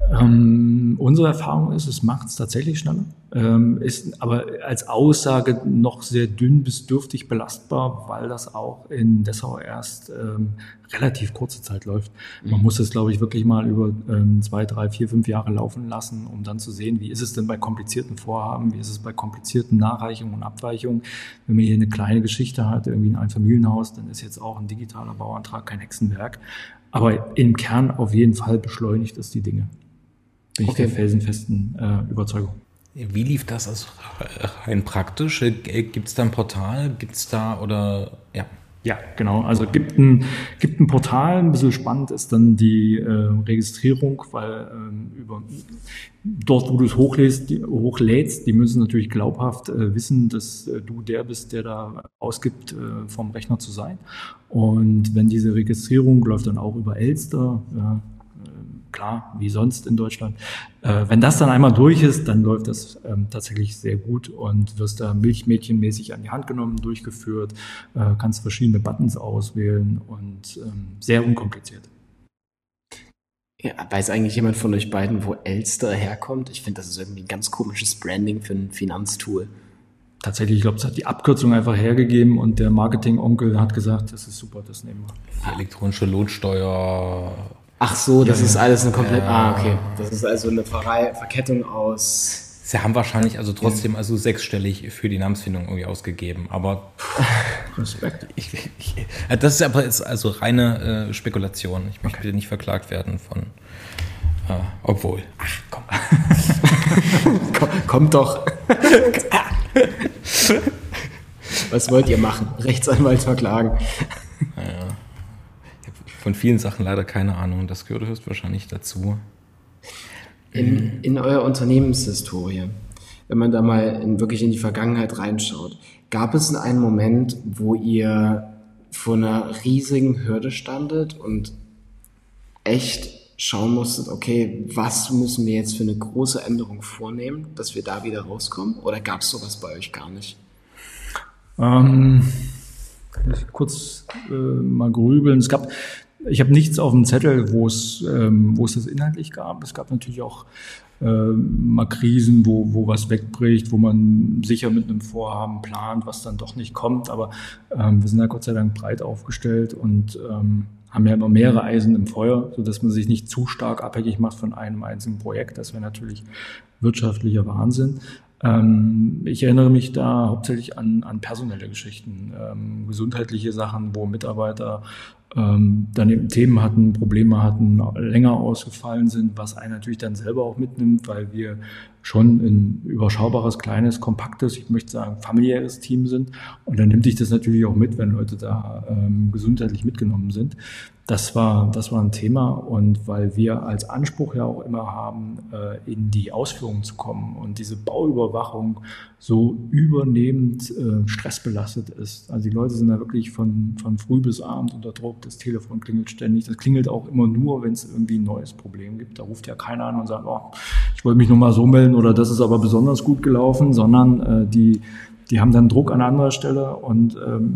Unsere Erfahrung ist, es macht es tatsächlich schneller, ist aber als Aussage noch sehr dünn bis dürftig belastbar, weil das auch in Dessau erst relativ kurze Zeit läuft. Man muss es, glaube ich, wirklich mal über 2, 3, 4, 5 Jahre laufen lassen, um dann zu sehen, wie ist es denn bei komplizierten Vorhaben, wie ist es bei komplizierten Nachreichungen und Abweichungen. Wenn man hier eine kleine Geschichte hat, irgendwie ein Einfamilienhaus, dann ist jetzt auch ein digitaler Bauantrag kein Hexenwerk. Aber im Kern auf jeden Fall beschleunigt es die Dinge. Bin ich der felsenfesten Überzeugung. Wie lief das also rein praktisch? Gibt es da ein Portal? Gibt es da oder ja? Ja, genau. Also gibt ein Portal. Ein bisschen spannend ist dann die Registrierung, weil dort, wo du es hochlädst, die müssen natürlich glaubhaft wissen, dass du der bist, der da ausgibt, vom Rechner zu sein. Und wenn diese Registrierung läuft dann auch über Elster, klar, wie sonst in Deutschland. Wenn das dann einmal durch ist, dann läuft das tatsächlich sehr gut und wirst da milchmädchenmäßig an die Hand genommen, durchgeführt, kannst verschiedene Buttons auswählen und sehr unkompliziert. Ja, weiß eigentlich jemand von euch beiden, wo Elster herkommt? Ich finde, das ist irgendwie ein ganz komisches Branding für ein Finanztool. Tatsächlich, ich glaube, es hat die Abkürzung einfach hergegeben und der Marketing-Onkel hat gesagt, das ist super, das nehmen wir. Die elektronische Lohnsteuer. Ach so, das ist alles eine komplett, okay. Das ist also eine Verkettung aus... Sie haben wahrscheinlich also trotzdem also 6-stellig für die Namensfindung irgendwie ausgegeben, aber... Respekt. Das ist aber jetzt also reine Spekulation. Ich möchte bitte nicht verklagt werden von... obwohl... Ach, komm. Kommt doch. Was wollt ihr machen? Rechtsanwalt verklagen? Ja. Von vielen Sachen leider keine Ahnung. Das gehört höchstwahrscheinlich dazu. In eurer Unternehmenshistorie, wenn man da mal wirklich in die Vergangenheit reinschaut, gab es einen Moment, wo ihr vor einer riesigen Hürde standet und echt schauen musstet, okay, was müssen wir jetzt für eine große Änderung vornehmen, dass wir da wieder rauskommen? Oder gab es sowas bei euch gar nicht? Kann ich kurz mal grübeln. Ich habe nichts auf dem Zettel, wo es das inhaltlich gab. Es gab natürlich auch mal Krisen, wo was wegbricht, wo man sicher mit einem Vorhaben plant, was dann doch nicht kommt. Aber wir sind ja Gott sei Dank breit aufgestellt und haben ja immer mehrere Eisen im Feuer, sodass man sich nicht zu stark abhängig macht von einem einzigen Projekt. Das wäre natürlich wirtschaftlicher Wahnsinn. Ich erinnere mich da hauptsächlich an personelle Geschichten, gesundheitliche Sachen, wo Mitarbeiter dann eben Themen hatten, Probleme hatten, länger ausgefallen sind, was einen natürlich dann selber auch mitnimmt, weil wir schon ein überschaubares, kleines, kompaktes, ich möchte sagen familiäres Team sind. Und dann nimmt dich das natürlich auch mit, wenn Leute da gesundheitlich mitgenommen sind. Das war ein Thema, und weil wir als Anspruch ja auch immer haben, in die Ausführung zu kommen und diese Bauüberwachung so übernehmend stressbelastet ist. Also die Leute sind da wirklich von früh bis abend unter Druck, das Telefon klingelt ständig, das klingelt auch immer nur, wenn es irgendwie ein neues Problem gibt. Da ruft ja keiner an und sagt, ich wollte mich nur mal so melden oder das ist aber besonders gut gelaufen, sondern die haben dann Druck an anderer Stelle und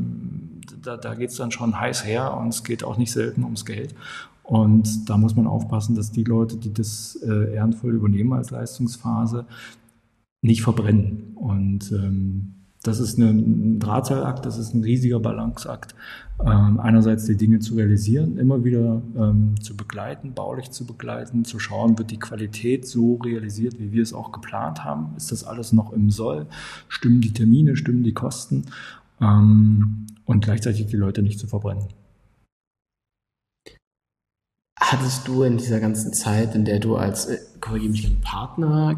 da geht es dann schon heiß her und es geht auch nicht selten ums Geld. Und da muss man aufpassen, dass die Leute, die das ehrenvoll übernehmen als Leistungsphase, nicht verbrennen. Und das ist ein Drahtseilakt, das ist ein riesiger Balanceakt. Einerseits die Dinge zu realisieren, immer wieder zu begleiten, baulich zu begleiten, zu schauen, wird die Qualität so realisiert, wie wir es auch geplant haben? Ist das alles noch im Soll? Stimmen die Termine, stimmen die Kosten? Und gleichzeitig die Leute nicht zu verbrennen. Hattest du in dieser ganzen Zeit, in der du als, korrigiere mich, Partner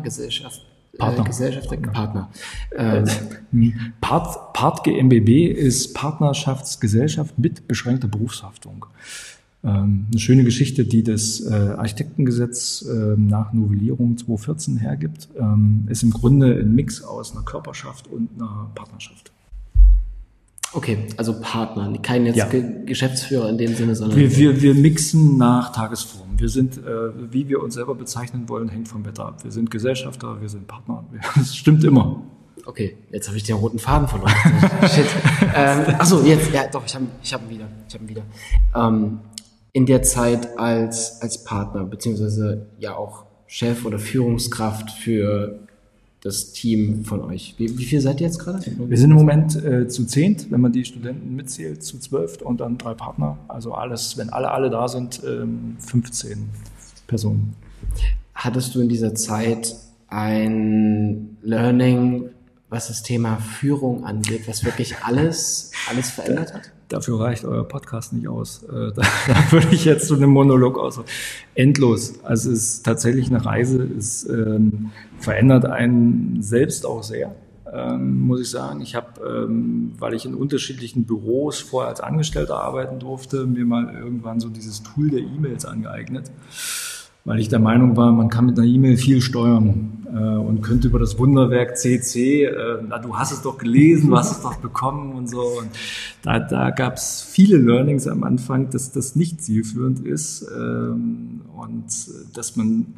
Part GmbB ist Partnerschaftsgesellschaft mit beschränkter Berufshaftung. Eine schöne Geschichte, die das Architektengesetz nach Novellierung 2014 hergibt, ist im Grunde ein Mix aus einer Körperschaft und einer Partnerschaft. Okay, also Partner, kein jetzt Geschäftsführer in dem Sinne, sondern... Wir mixen nach Tagesform. Wir sind, wie wir uns selber bezeichnen wollen, hängt vom Wetter ab. Wir sind Gesellschafter, wir sind Partner. Das stimmt immer. Okay, jetzt habe ich den roten Faden verloren. Shit. Achso, jetzt, ja doch, ich hab ihn wieder. In der Zeit als Partner, beziehungsweise ja auch Chef oder Führungskraft für das Team von euch? Wie viel seid ihr jetzt gerade? Wir sind im Moment zu 10, wenn man die Studenten mitzählt, zu 12 und dann 3 Partner. Also alles, wenn alle da sind, 15 Personen. Hattest du in dieser Zeit ein Learning, was das Thema Führung angeht, was wirklich alles verändert hat? Dafür reicht euer Podcast nicht aus. Da würde ich jetzt zu einem Monolog aus. Endlos. Also es ist tatsächlich eine Reise. Es verändert einen selbst auch sehr, muss ich sagen. Ich habe, weil ich in unterschiedlichen Büros vorher als Angestellter arbeiten durfte, mir mal irgendwann so dieses Tool der E-Mails angeeignet, weil ich der Meinung war, man kann mit einer E-Mail viel steuern und könnte über das Wunderwerk CC, du hast es doch gelesen, du hast es doch bekommen und so. Und da gab es viele Learnings am Anfang, dass das nicht zielführend ist und dass man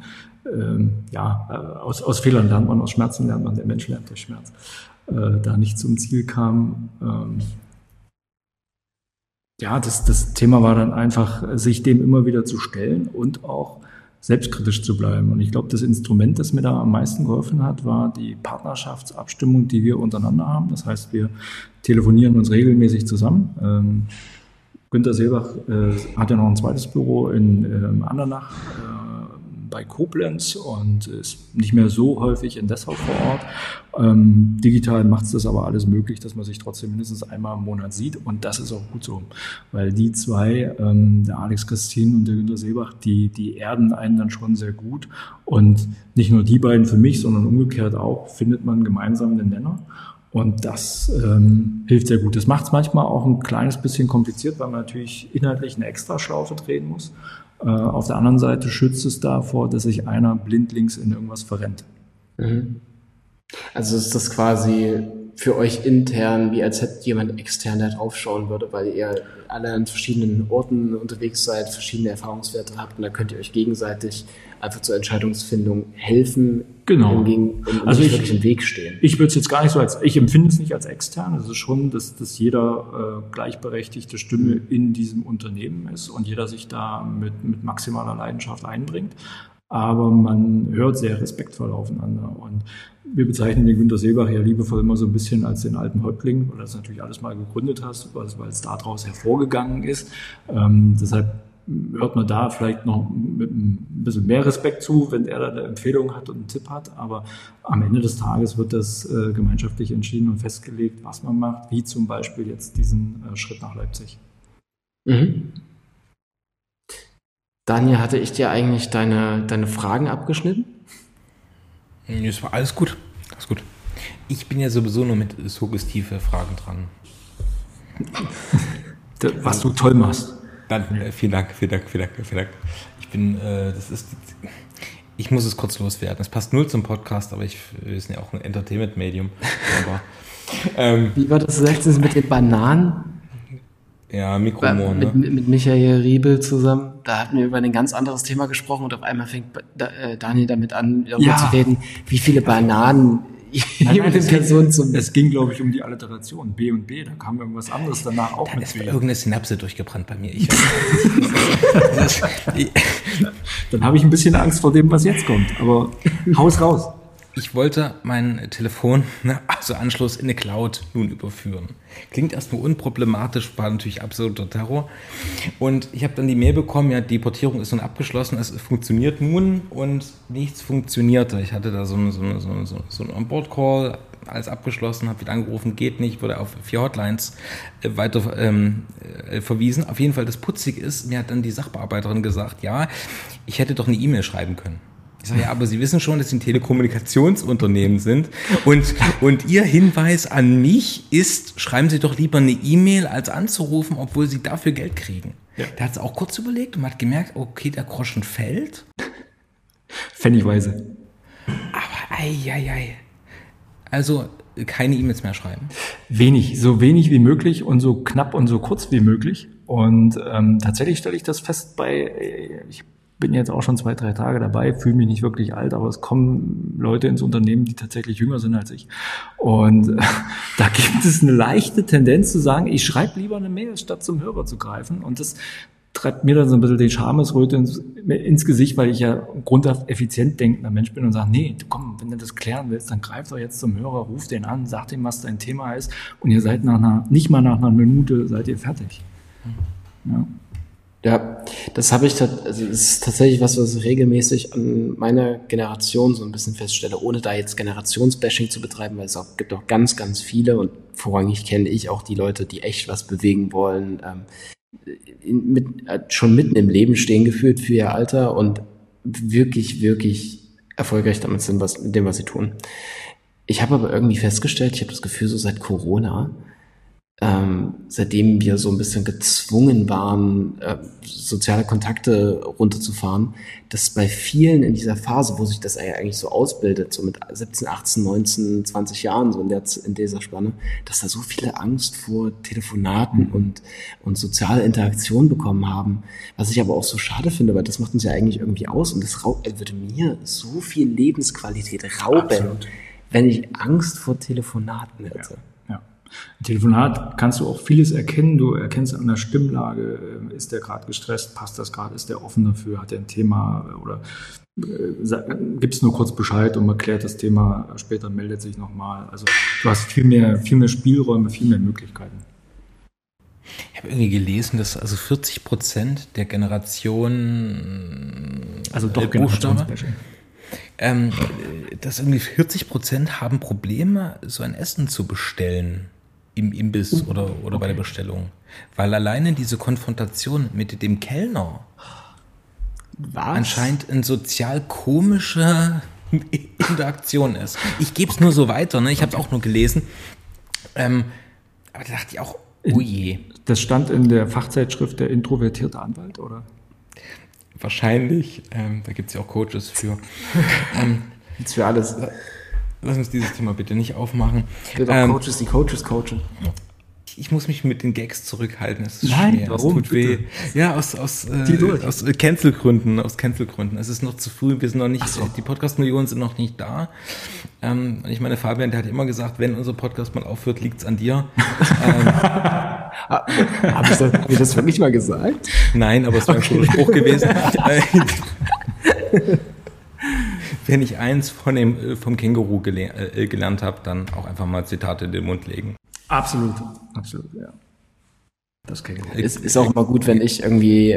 aus Fehlern lernt man, aus Schmerzen lernt man, der Mensch lernt durch Schmerz, da nicht zum Ziel kam. Das Thema war dann einfach, sich dem immer wieder zu stellen und auch selbstkritisch zu bleiben. Und ich glaube, das Instrument, das mir da am meisten geholfen hat, war die Partnerschaftsabstimmung, die wir untereinander haben. Das heißt, wir telefonieren uns regelmäßig zusammen. Günter Seebach hat ja noch ein zweites Büro in Andernach bei Koblenz und ist nicht mehr so häufig in Dessau vor Ort. Digital macht es das aber alles möglich, dass man sich trotzdem mindestens einmal im Monat sieht und das ist auch gut so, weil die zwei, der Alex Christin und der Günter Seebach, die erden einen dann schon sehr gut und nicht nur die beiden für mich, sondern umgekehrt auch, findet man gemeinsam den Nenner. Und das hilft sehr gut. Das macht es manchmal auch ein kleines bisschen kompliziert, weil man natürlich inhaltlich eine Extraschlaufe drehen muss. Auf der anderen Seite schützt es davor, dass sich einer blindlings in irgendwas verrennt. Mhm. Also ist das quasi für euch intern, wie als hätte jemand extern da drauf schauen würde, weil ihr alle an verschiedenen Orten unterwegs seid, verschiedene Erfahrungswerte habt und da könnt ihr euch gegenseitig einfach zur Entscheidungsfindung helfen, genau. und also nicht wirklich im Weg stehen. Ich würde es jetzt gar nicht so ich empfinde es nicht als extern, es ist schon, dass jeder gleichberechtigte Stimme in diesem Unternehmen ist und jeder sich da mit maximaler Leidenschaft einbringt. Aber man hört sehr respektvoll aufeinander. Und wir bezeichnen den Günter Seebach ja liebevoll immer so ein bisschen als den alten Häuptling, weil du das natürlich alles mal gegründet hast, weil es daraus hervorgegangen ist. Deshalb hört man da vielleicht noch mit ein bisschen mehr Respekt zu, wenn er da eine Empfehlung hat und einen Tipp hat. Aber am Ende des Tages wird das gemeinschaftlich entschieden und festgelegt, was man macht, wie zum Beispiel jetzt diesen Schritt nach Leipzig. Mhm. Daniel, hatte ich dir eigentlich deine Fragen abgeschnitten? Es war alles gut. Alles gut. Ich bin ja sowieso nur mit suggestive Fragen dran. Was du toll machst. Dann, vielen Dank. Ich muss es kurz loswerden. Es passt null zum Podcast, aber wir sind ja auch ein Entertainment-Medium. Wie war das letztens mit den Bananen? Ja, Mikromon, ne? Mit Michael Riebel zusammen. Da hatten wir über ein ganz anderes Thema gesprochen und auf einmal fängt Daniel damit an, darüber zu reden, wie viele Bananen jede Person zum... Es ging, glaube ich, um die Alliteration. B und B, da kam irgendwas anderes danach auch mit B. Da ist B. irgendeine Synapse durchgebrannt bei mir. Dann habe ich ein bisschen Angst vor dem, was jetzt kommt. Aber haus raus. Ich wollte mein Telefon, also Anschluss in eine Cloud, nun überführen. Klingt erstmal unproblematisch, war natürlich absoluter Terror. Und ich habe dann die Mail bekommen, ja, die Portierung ist nun abgeschlossen, es funktioniert nun und nichts funktionierte. Ich hatte da so einen Onboard-Call, alles abgeschlossen, habe wieder angerufen, geht nicht, wurde auf 4 Hotlines weiter verwiesen. Auf jeden Fall, das putzig ist, mir hat dann die Sachbearbeiterin gesagt, ja, ich hätte doch eine E-Mail schreiben können. Ich sage, ja, aber Sie wissen schon, dass Sie ein Telekommunikationsunternehmen sind und Ihr Hinweis an mich ist, schreiben Sie doch lieber eine E-Mail, als anzurufen, obwohl Sie dafür Geld kriegen. Ja. Der hat es auch kurz überlegt und hat gemerkt, okay, der Groschen fällt. Pfennigweise. Aber ei. Also keine E-Mails mehr schreiben. So wenig wie möglich und so knapp und so kurz wie möglich. Und tatsächlich stelle ich das fest ich bin jetzt auch schon 2-3 Tage dabei, fühle mich nicht wirklich alt, aber es kommen Leute ins Unternehmen, die tatsächlich jünger sind als ich. Und da gibt es eine leichte Tendenz zu sagen, ich schreibe lieber eine Mail, statt zum Hörer zu greifen. Und das treibt mir dann so ein bisschen die Schamesröte ins Gesicht, weil ich ja grundhaft effizient denkender Mensch bin und sage, nee, komm, wenn du das klären willst, dann greif doch jetzt zum Hörer, ruf den an, sag dem, was dein Thema ist und ihr seid nicht mal nach einer Minute seid ihr fertig. Ja. Ja, das habe ich, also das ist tatsächlich was ich regelmäßig an meiner Generation so ein bisschen feststelle, ohne da jetzt Generationsbashing zu betreiben, weil gibt auch ganz, ganz viele und vorrangig kenne ich auch die Leute, die echt was bewegen wollen, schon mitten im Leben stehen gefühlt für ihr Alter und wirklich, wirklich erfolgreich damit sind, mit dem, was sie tun. Ich habe aber irgendwie festgestellt, ich habe das Gefühl, so seit Corona, seitdem wir so ein bisschen gezwungen waren, soziale Kontakte runterzufahren, dass bei vielen in dieser Phase, wo sich das eigentlich so ausbildet, so mit 17, 18, 19, 20 Jahren, so in dieser Spanne, dass da so viele Angst vor Telefonaten und soziale Interaktion bekommen haben, was ich aber auch so schade finde, weil das macht uns ja eigentlich irgendwie aus und das würde mir so viel Lebensqualität rauben, absolut, wenn ich Angst vor Telefonaten hätte. Ja. Im Telefonat kannst du auch vieles erkennen. Du erkennst an der Stimmlage, ist der gerade gestresst, passt das gerade, ist der offen dafür, hat er ein Thema oder gibst nur kurz Bescheid und man klärt das Thema, später meldet sich nochmal. Also du hast viel mehr Spielräume, viel mehr Möglichkeiten. Ich habe irgendwie gelesen, dass also 40% der Generation, also doch Generationsbashing, dass irgendwie 40% haben Probleme, so ein Essen zu bestellen im Imbiss oder bei der Bestellung. Weil alleine diese Konfrontation mit dem Kellner anscheinend eine sozial komische Interaktion ist. Ich gebe es nur so weiter, ne? Ich habe es auch nur gelesen. Aber da dachte ich auch, oh je. Das stand in der Fachzeitschrift Der introvertierte Anwalt, oder? Wahrscheinlich. Da gibt es ja auch Coaches für. Jetzt für alles. Lass uns dieses Thema bitte nicht aufmachen. Es gibt auch Coaches, die Coaches coachen. Ich muss mich mit den Gags zurückhalten. Es ist Nein, schwer. warum? Es tut weh. Ja, aus Cancel-Gründen. Aus Cancel-Gründen. Es ist noch zu früh. Wir sind noch nicht, die Podcast-Millionen sind noch nicht da. Ich meine, Fabian, der hat immer gesagt, wenn unser Podcast mal aufhört, liegt's an dir. Hab ich das wirklich mal gesagt? Nein, aber es war ein cooler Spruch gewesen. Wenn ich eins vom Känguru gelernt habe, dann auch einfach mal Zitate in den Mund legen. Absolut, ja. Das Känguru. Es ist auch immer gut, wenn ich irgendwie,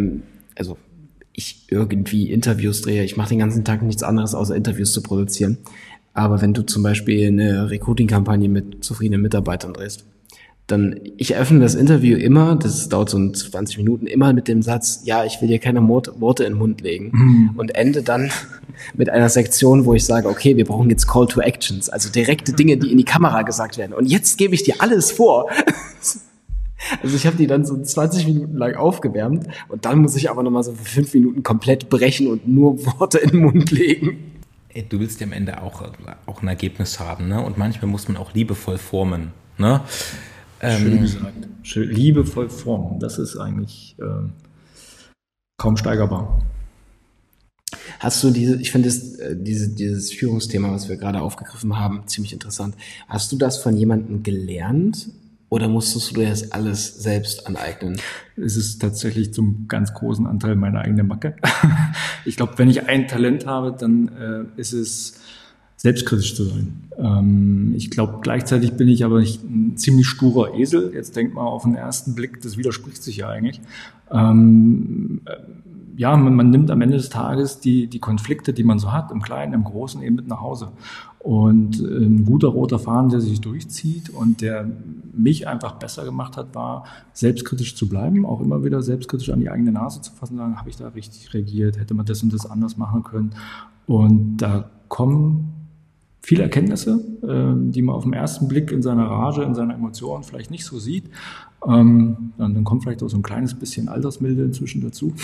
Interviews drehe. Ich mache den ganzen Tag nichts anderes, außer Interviews zu produzieren. Aber wenn du zum Beispiel eine Recruiting-Kampagne mit zufriedenen Mitarbeitern drehst, dann, ich eröffne das Interview immer, das dauert so 20 Minuten, immer mit dem Satz, ja, ich will dir keine Worte in den Mund legen. Und ende dann mit einer Sektion, wo ich sage, okay, wir brauchen jetzt Call to Actions, also direkte Dinge, die in die Kamera gesagt werden. Und jetzt gebe ich dir alles vor. Also ich habe die dann so 20 Minuten lang aufgewärmt und dann muss ich aber nochmal so für 5 Minuten komplett brechen und nur Worte in den Mund legen. Ey, du willst ja am Ende auch ein Ergebnis haben, ne? Und manchmal muss man auch liebevoll formen, ne? Schön gesagt. Liebevoll formen, das ist eigentlich kaum steigerbar. Hast du ich finde dieses Führungsthema, was wir gerade aufgegriffen haben, ziemlich interessant. Hast du das von jemandem gelernt oder musstest du dir das alles selbst aneignen? Es ist tatsächlich zum ganz großen Anteil meine eigene Macke. Ich glaube, wenn ich ein Talent habe, dann ist es selbstkritisch zu sein. Ich glaube, gleichzeitig bin ich aber ein ziemlich sturer Esel. Jetzt denkt man auf den ersten Blick, das widerspricht sich ja eigentlich. Man nimmt am Ende des Tages die Konflikte, die man so hat, im Kleinen, im Großen, eben mit nach Hause. Und ein guter roter Faden, der sich durchzieht und der mich einfach besser gemacht hat, war, selbstkritisch zu bleiben, auch immer wieder selbstkritisch an die eigene Nase zu fassen, sagen, habe ich da richtig reagiert, hätte man das und das anders machen können. Und da kommen viele Erkenntnisse, die man auf den ersten Blick in seiner Rage, in seiner Emotion vielleicht nicht so sieht. Dann kommt vielleicht auch so ein kleines bisschen Altersmilde inzwischen dazu.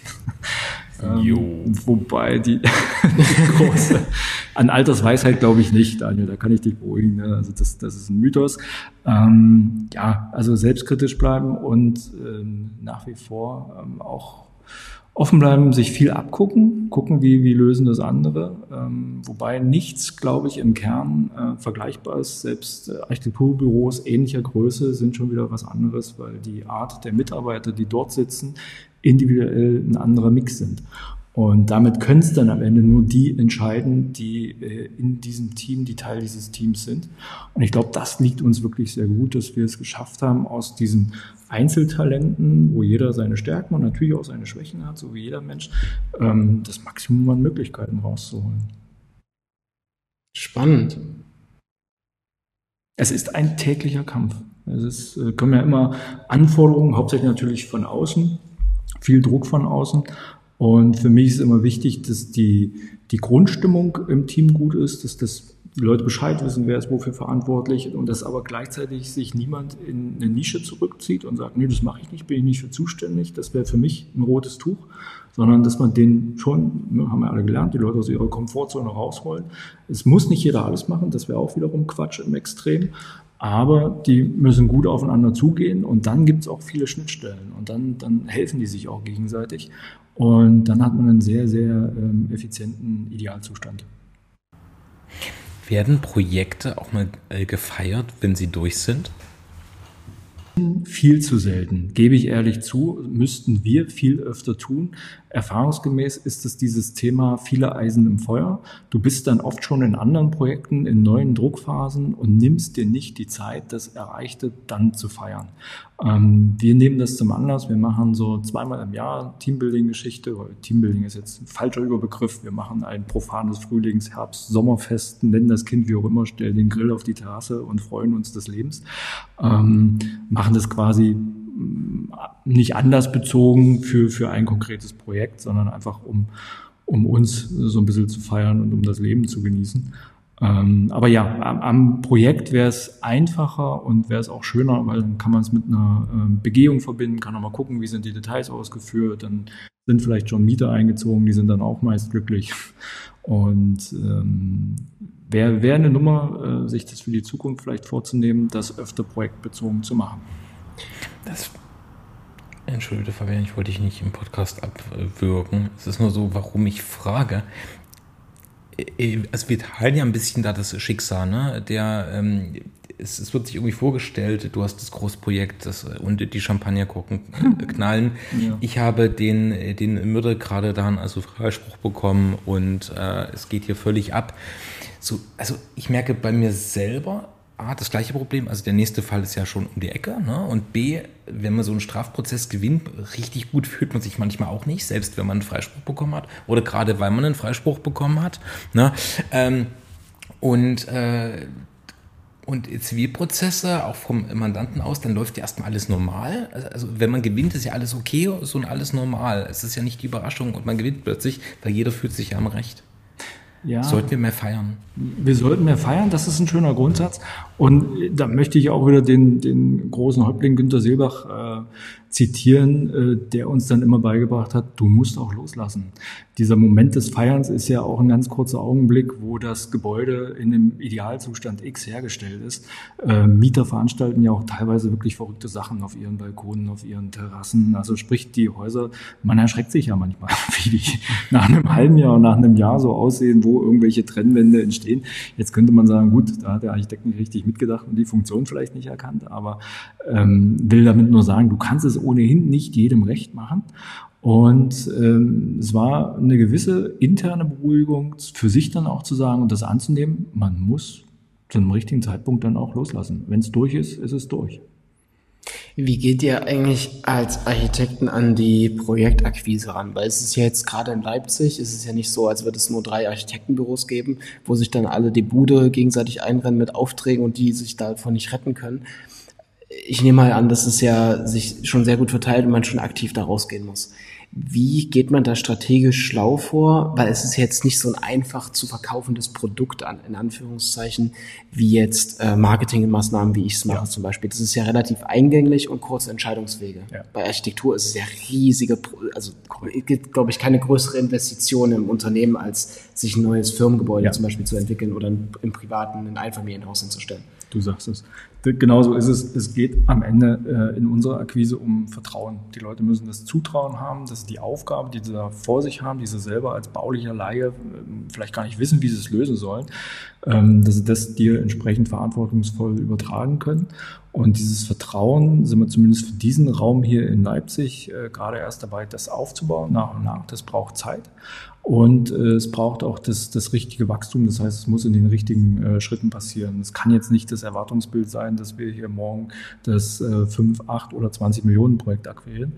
Wobei die große, an Altersweisheit glaube ich nicht, Daniel, da kann ich dich beruhigen. Ne? Also das ist ein Mythos. Also selbstkritisch bleiben und nach wie vor auch Offen bleiben, sich viel abgucken, gucken, wie lösen das andere. Wobei nichts, glaube ich, im Kern vergleichbar ist. Selbst Architekturbüros ähnlicher Größe sind schon wieder was anderes, weil die Art der Mitarbeiter, die dort sitzen, individuell ein anderer Mix sind. Und damit können es dann am Ende nur die entscheiden, die in diesem Team, die Teil dieses Teams sind. Und ich glaube, das liegt uns wirklich sehr gut, dass wir es geschafft haben, aus diesen Einzeltalenten, wo jeder seine Stärken und natürlich auch seine Schwächen hat, so wie jeder Mensch, das Maximum an Möglichkeiten rauszuholen. Spannend. Es ist ein täglicher Kampf. Kommen ja immer Anforderungen, hauptsächlich natürlich von außen, viel Druck von außen. Und für mich ist immer wichtig, dass die Grundstimmung im Team gut ist, dass die Leute Bescheid wissen, wer ist wofür verantwortlich und dass aber gleichzeitig sich niemand in eine Nische zurückzieht und sagt, nee, das mache ich nicht, bin ich nicht für zuständig, das wäre für mich ein rotes Tuch, sondern dass man den schon, haben wir alle gelernt, die Leute aus ihrer Komfortzone rausholen. Es muss nicht jeder alles machen, das wäre auch wiederum Quatsch im Extrem. Aber die müssen gut aufeinander zugehen und dann gibt es auch viele Schnittstellen und dann helfen die sich auch gegenseitig und dann hat man einen sehr, sehr effizienten Idealzustand. Werden Projekte auch mal gefeiert, wenn sie durch sind? Viel zu selten, gebe ich ehrlich zu, müssten wir viel öfter tun. Erfahrungsgemäß ist es dieses Thema viele Eisen im Feuer. Du bist dann oft schon in anderen Projekten, in neuen Druckphasen und nimmst dir nicht die Zeit, das Erreichte dann zu feiern. Wir nehmen das zum Anlass, wir machen so 2-mal im Jahr Teambuilding-Geschichte. Teambuilding ist jetzt ein falscher Überbegriff. Wir machen ein profanes Frühlings-, Herbst-, Sommerfest, nennen das Kind wie auch immer, stellen den Grill auf die Terrasse und freuen uns des Lebens. Machen das quasi nicht anlassbezogen für ein konkretes Projekt, sondern einfach um uns so ein bisschen zu feiern und um das Leben zu genießen. Aber ja, am Projekt wäre es einfacher und wäre es auch schöner, weil dann kann man es mit einer Begehung verbinden, kann nochmal gucken, wie sind die Details ausgeführt, dann sind vielleicht schon Mieter eingezogen, die sind dann auch meist glücklich. Und wäre eine Nummer, sich das für die Zukunft vielleicht vorzunehmen, das öfter projektbezogen zu machen. Entschuldige, Fabian, ich wollte dich nicht im Podcast abwürgen. Es ist nur so, warum ich frage. Also wir teilen ja ein bisschen da das Schicksal, ne? Es wird sich irgendwie vorgestellt, du hast das Großprojekt und die Champagnerkorken knallen. Ja. Ich habe den Mörder gerade dann also Freispruch bekommen und es geht hier völlig ab. So, also ich merke bei mir selber, das gleiche Problem, also der nächste Fall ist ja schon um die Ecke, ne? Und B, wenn man so einen Strafprozess gewinnt, richtig gut fühlt man sich manchmal auch nicht, selbst wenn man einen Freispruch bekommen hat oder gerade weil man einen Freispruch bekommen hat, ne? Und Zivilprozesse, auch vom Mandanten aus, dann läuft ja erstmal alles normal. Also wenn man gewinnt, ist ja alles okay, so und alles normal. Es ist ja nicht die Überraschung und man gewinnt plötzlich, weil jeder fühlt sich ja am Recht. Ja, sollten wir mehr feiern? Wir sollten mehr feiern, das ist ein schöner Grundsatz. Und da möchte ich auch wieder den großen Häuptling Günter Seelbach zitieren, der uns dann immer beigebracht hat, du musst auch loslassen. Dieser Moment des Feierns ist ja auch ein ganz kurzer Augenblick, wo das Gebäude in einem Idealzustand X hergestellt ist. Mieter veranstalten ja auch teilweise wirklich verrückte Sachen auf ihren Balkonen, auf ihren Terrassen. Also sprich, die Häuser, man erschreckt sich ja manchmal, wie die nach einem halben Jahr, nach einem Jahr so aussehen, wo irgendwelche Trennwände entstehen. Jetzt könnte man sagen, gut, da hat der Architekt nicht richtig mitgedacht und die Funktion vielleicht nicht erkannt, aber will damit nur sagen, du kannst es ohnehin nicht jedem recht machen. Und es war eine gewisse interne Beruhigung für sich dann auch zu sagen und das anzunehmen, man muss zu einem richtigen Zeitpunkt dann auch loslassen. Wenn es durch ist, ist es durch. Wie geht ihr eigentlich als Architekten an die Projektakquise ran? Weil es ist ja jetzt gerade in Leipzig, ist es ja nicht so, als würde es nur 3 Architektenbüros geben, wo sich dann alle die Bude gegenseitig einrennen mit Aufträgen und die sich davon nicht retten können. Ich nehme mal an, dass es ja sich schon sehr gut verteilt und man schon aktiv da rausgehen muss. Wie geht man da strategisch schlau vor? Weil es ist jetzt nicht so ein einfach zu verkaufendes Produkt in Anführungszeichen, wie jetzt Marketingmaßnahmen, wie ich es mache zum Beispiel. Das ist ja relativ eingänglich und kurze Entscheidungswege. Ja. Bei Architektur ist es ja riesige, also es gibt, glaube ich, keine größere Investition im Unternehmen, als sich ein neues Firmengebäude zum Beispiel zu entwickeln oder im privaten ein Einfamilienhaus hinzustellen. Du sagst es. Genauso ist es. Es geht am Ende in unserer Akquise um Vertrauen. Die Leute müssen das Zutrauen haben, dass ist die Aufgabe, die sie da vor sich haben, die sie selber als baulicher Laie vielleicht gar nicht wissen, wie sie es lösen sollen, dass sie das dir entsprechend verantwortungsvoll übertragen können. Und dieses Vertrauen sind wir zumindest für diesen Raum hier in Leipzig gerade erst dabei, das aufzubauen, nach und nach. Das braucht Zeit. Und es braucht auch das richtige Wachstum. Das heißt, es muss in den richtigen Schritten passieren. Es kann jetzt nicht das Erwartungsbild sein, dass wir hier morgen das 5, 8 oder 20 Millionen Projekt akquirieren.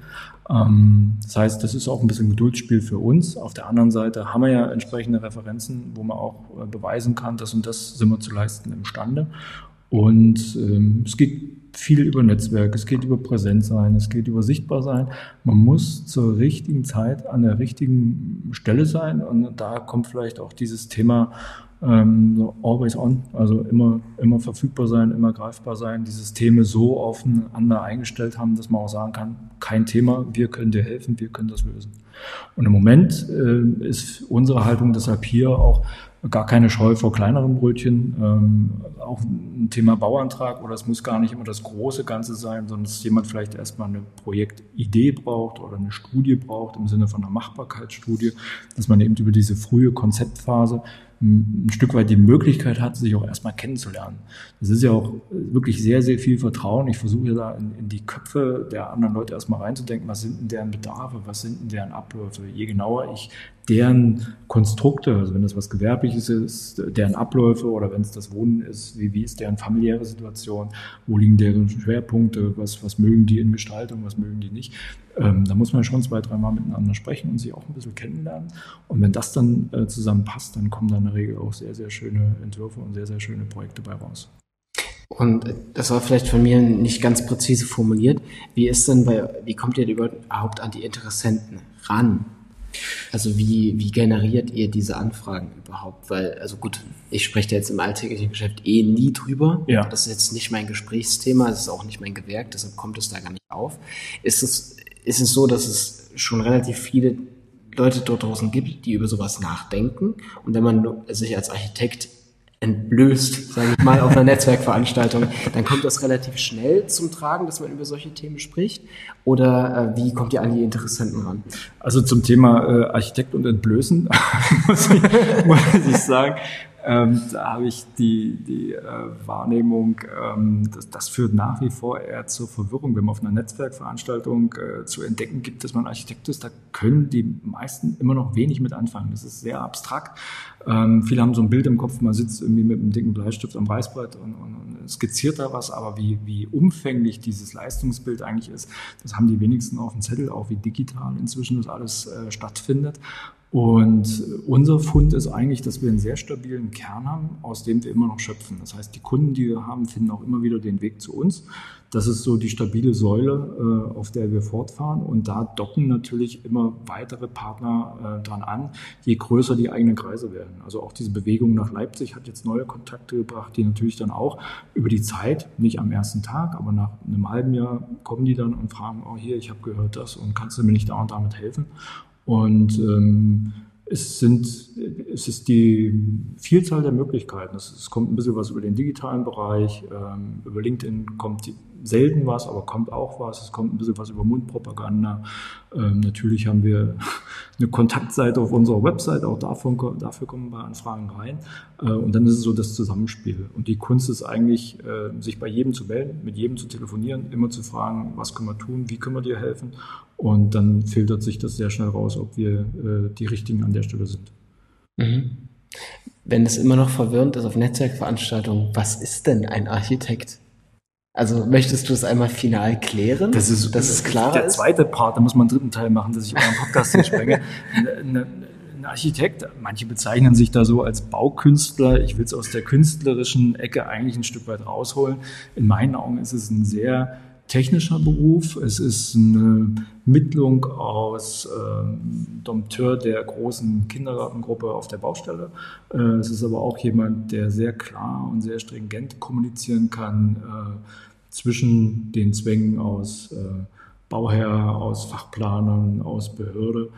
Das heißt, das ist auch ein bisschen Geduldsspiel für uns. Auf der anderen Seite haben wir ja entsprechende Referenzen, wo man auch beweisen kann, das und das sind wir zu leisten imstande. Und es geht viel über Netzwerk, es geht über Präsenz sein, es geht über sichtbar sein. Man muss zur richtigen Zeit an der richtigen Stelle sein und da kommt vielleicht auch dieses Thema so always on, also immer verfügbar sein, immer greifbar sein, die Systeme so aufeinander eingestellt haben, dass man auch sagen kann, kein Thema, wir können dir helfen, wir können das lösen. Und im Moment ist unsere Haltung deshalb hier auch gar keine Scheu vor kleineren Brötchen, auch ein Thema Bauantrag oder es muss gar nicht immer das große Ganze sein, sondern dass jemand vielleicht erstmal eine Projektidee braucht oder eine Studie braucht im Sinne von einer Machbarkeitsstudie, dass man eben über diese frühe Konzeptphase ein Stück weit die Möglichkeit hat, sich auch erstmal kennenzulernen. Das ist ja auch wirklich sehr, sehr viel Vertrauen. Ich versuche ja da in die Köpfe der anderen Leute erstmal reinzudenken, was sind denn deren Bedarfe, was sind denn deren Abläufe. Je genauer ich deren Konstrukte, also wenn das was Gewerbliches ist, deren Abläufe oder wenn es das Wohnen ist, wie ist deren familiäre Situation, wo liegen deren Schwerpunkte, was mögen die in Gestaltung, was mögen die nicht. Da muss man schon 2, 3 Mal miteinander sprechen und sich auch ein bisschen kennenlernen. Und wenn das dann zusammenpasst, dann kommen da in der Regel auch sehr, sehr schöne Entwürfe und sehr, sehr schöne Projekte bei raus. Und das war vielleicht von mir nicht ganz präzise formuliert. Wie kommt ihr überhaupt an die Interessenten ran? Also wie generiert ihr diese Anfragen überhaupt? Weil, also gut, ich spreche da jetzt im alltäglichen Geschäft nie drüber. Ja. Das ist jetzt nicht mein Gesprächsthema, das ist auch nicht mein Gewerk, deshalb kommt es da gar nicht auf. Ist es so, dass es schon relativ viele Leute dort draußen gibt, die über sowas nachdenken? Und wenn man sich als Architekt entblößt, sage ich mal, auf einer Netzwerkveranstaltung, dann kommt das relativ schnell zum Tragen, dass man über solche Themen spricht? Oder wie kommt ihr an die Interessenten ran? Also zum Thema Architekt und Entblößen muss ich sagen, da habe ich die Wahrnehmung, das führt nach wie vor eher zur Verwirrung. Wenn man auf einer Netzwerkveranstaltung zu entdecken gibt, dass man Architekt ist, da können die meisten immer noch wenig mit anfangen. Das ist sehr abstrakt. Viele haben so ein Bild im Kopf, man sitzt irgendwie mit einem dicken Bleistift am Reißbrett und skizziert da was, aber wie umfänglich dieses Leistungsbild eigentlich ist, das haben die wenigsten auf dem Zettel, auch wie digital inzwischen das alles stattfindet. Und unser Fund ist eigentlich, dass wir einen sehr stabilen Kern haben, aus dem wir immer noch schöpfen. Das heißt, die Kunden, die wir haben, finden auch immer wieder den Weg zu uns. Das ist so die stabile Säule, auf der wir fortfahren. Und da docken natürlich immer weitere Partner dran an, je größer die eigenen Kreise werden. Also auch diese Bewegung nach Leipzig hat jetzt neue Kontakte gebracht, die natürlich dann auch über die Zeit, nicht am ersten Tag, aber nach einem halben Jahr kommen die dann und fragen, oh hier, ich habe gehört das und kannst du mir nicht da und damit helfen? Und es ist die Vielzahl der Möglichkeiten. Es kommt ein bisschen was über den digitalen Bereich, über LinkedIn kommt selten was, aber kommt auch was. Es kommt ein bisschen was über Mundpropaganda. Natürlich haben wir eine Kontaktseite auf unserer Website, auch dafür kommen wir Anfragen rein. Und dann ist es so das Zusammenspiel. Und die Kunst ist eigentlich, sich bei jedem zu melden, mit jedem zu telefonieren, immer zu fragen, was können wir tun, wie können wir dir helfen? Und dann filtert sich das sehr schnell raus, ob wir die Richtigen an der Stelle sind. Mhm. Wenn es immer noch verwirrend ist auf Netzwerkveranstaltungen, was ist denn ein Architekt? Also möchtest du es einmal final klären, dass es klarer der ist? Der zweite Part, da muss man einen dritten Teil machen, dass ich euren Podcast hier sprenge. Ein Architekt, manche bezeichnen sich da so als Baukünstler. Ich will es aus der künstlerischen Ecke eigentlich ein Stück weit rausholen. In meinen Augen ist es ein sehr technischer Beruf. Es ist eine Mittlung aus Dompteur der großen Kindergartengruppe auf der Baustelle. Es ist aber auch jemand, der sehr klar und sehr stringent kommunizieren kann zwischen den Zwängen aus Bauherr, aus Fachplanern, aus Behörde,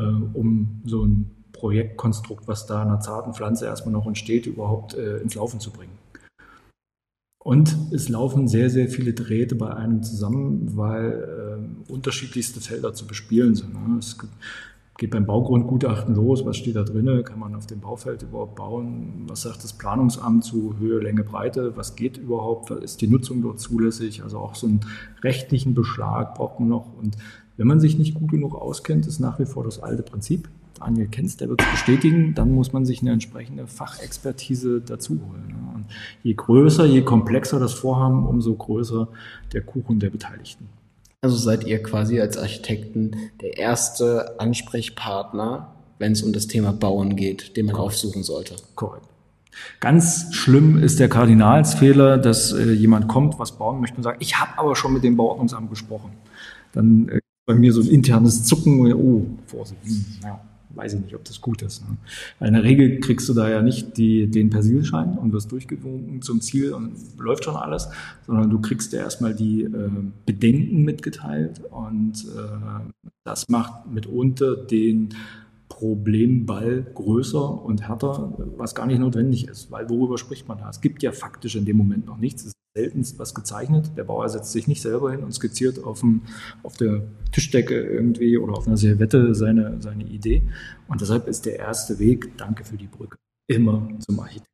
um so ein Projektkonstrukt, was da einer zarten Pflanze erstmal noch entsteht, überhaupt ins Laufen zu bringen. Und es laufen sehr, sehr viele Drähte bei einem zusammen, weil unterschiedlichste Felder zu bespielen sind. Ne? Es geht beim Baugrundgutachten los, was steht da drin, kann man auf dem Baufeld überhaupt bauen, was sagt das Planungsamt zu Höhe, Länge, Breite, was geht überhaupt, ist die Nutzung dort zulässig, also auch so einen rechtlichen Beschlag braucht man noch. Und wenn man sich nicht gut genug auskennt, ist nach wie vor das alte Prinzip. Daniel kennt's, der wird es bestätigen, dann muss man sich eine entsprechende Fachexpertise dazu holen. Und je größer, je komplexer das Vorhaben, umso größer der Kuchen der Beteiligten. Also seid ihr quasi als Architekten der erste Ansprechpartner, wenn es um das Thema Bauen geht, den man aufsuchen sollte. Korrekt. Ganz schlimm ist der Kardinalsfehler, dass jemand kommt, was bauen möchte und sagt, ich habe aber schon mit dem Bauordnungsamt gesprochen. Dann bei mir so ein internes Zucken, oh, Vorsicht, ja, weiß ich nicht, ob das gut ist. Ne? Weil in der Regel kriegst du da ja nicht den Persilschein und wirst durchgewunken zum Ziel und läuft schon alles, sondern du kriegst ja erstmal die Bedenken mitgeteilt und das macht mitunter den Problemball größer und härter, was gar nicht notwendig ist, weil worüber spricht man da? Es gibt ja faktisch in dem Moment noch nichts. Es ist seltenst was gezeichnet. Der Bauer setzt sich nicht selber hin und skizziert auf der Tischdecke irgendwie oder auf einer Servette seine Idee. Und deshalb ist der erste Weg, danke für die Brücke, immer zum Architekten.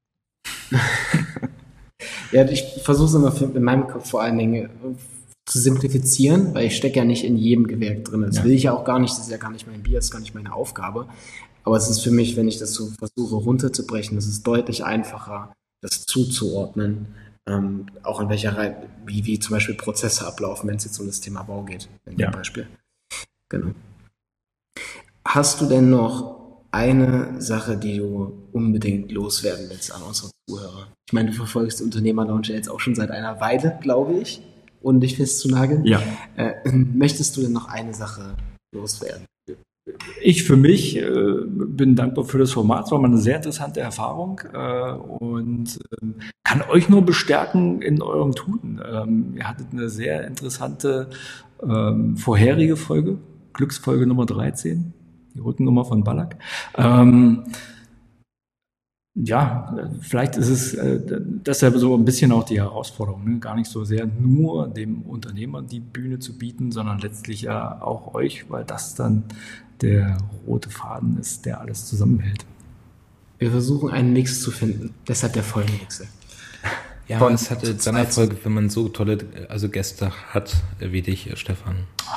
Ja, ich versuche es immer in meinem Kopf vor allen Dingen zu simplifizieren, weil ich stecke ja nicht in jedem Gewerk drin. Das will ich ja auch gar nicht, das ist ja gar nicht mein Bier, das ist gar nicht meine Aufgabe. Aber es ist für mich, wenn ich das so versuche runterzubrechen, es ist deutlich einfacher, das zuzuordnen, auch in welcher Reihe, wie zum Beispiel Prozesse ablaufen, wenn es jetzt um das Thema Bau geht, in dem Beispiel. Genau. Hast du denn noch eine Sache, die du unbedingt loswerden willst an unsere Zuhörer? Ich meine, du verfolgst die Unternehmerlounge jetzt auch schon seit einer Weile, glaube ich, ohne dich festzunageln. Ja. Möchtest du denn noch eine Sache loswerden? Ich für mich bin dankbar für das Format, es war mal eine sehr interessante Erfahrung und kann euch nur bestärken in eurem Tun. Ihr hattet eine sehr interessante vorherige Folge, Glücksfolge Nummer 13, die Rückennummer von Ballack. Ja, vielleicht ist es deshalb so ein bisschen auch die Herausforderung, ne? Gar nicht so sehr nur dem Unternehmer die Bühne zu bieten, sondern letztlich ja auch euch, weil das dann der rote Faden ist, der alles zusammenhält. Wir versuchen einen Mix zu finden, deshalb der Folgenwechsel. Ja, es hat dann Erfolg, wenn man so tolle Gäste hat wie dich, Stefan.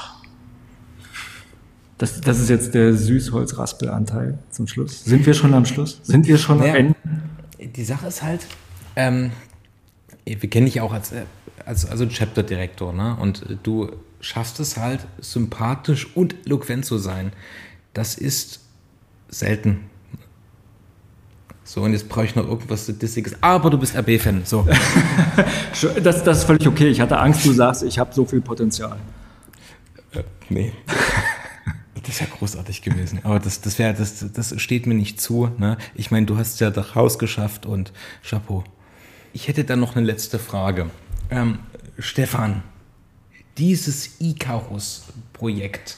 Das ist jetzt der Süßholz-Raspelanteil zum Schluss. Sind wir schon am Schluss? Sind wir schon am Ende? Die Sache ist halt, wir kennen dich auch als Chapter-Direktor, ne? Und du schaffst es halt, sympathisch und eloquent zu sein. Das ist selten. So, und jetzt brauche ich noch irgendwas Statistisches. Aber du bist RB-Fan. So. Das ist völlig okay. Ich hatte Angst, du sagst, ich habe so viel Potenzial. Nee. Das wäre großartig gewesen. Aber das steht mir nicht zu. Ne? Ich meine, du hast es ja da rausgeschafft und Chapeau. Ich hätte dann noch eine letzte Frage. Stefan, dieses Icarus-Projekt,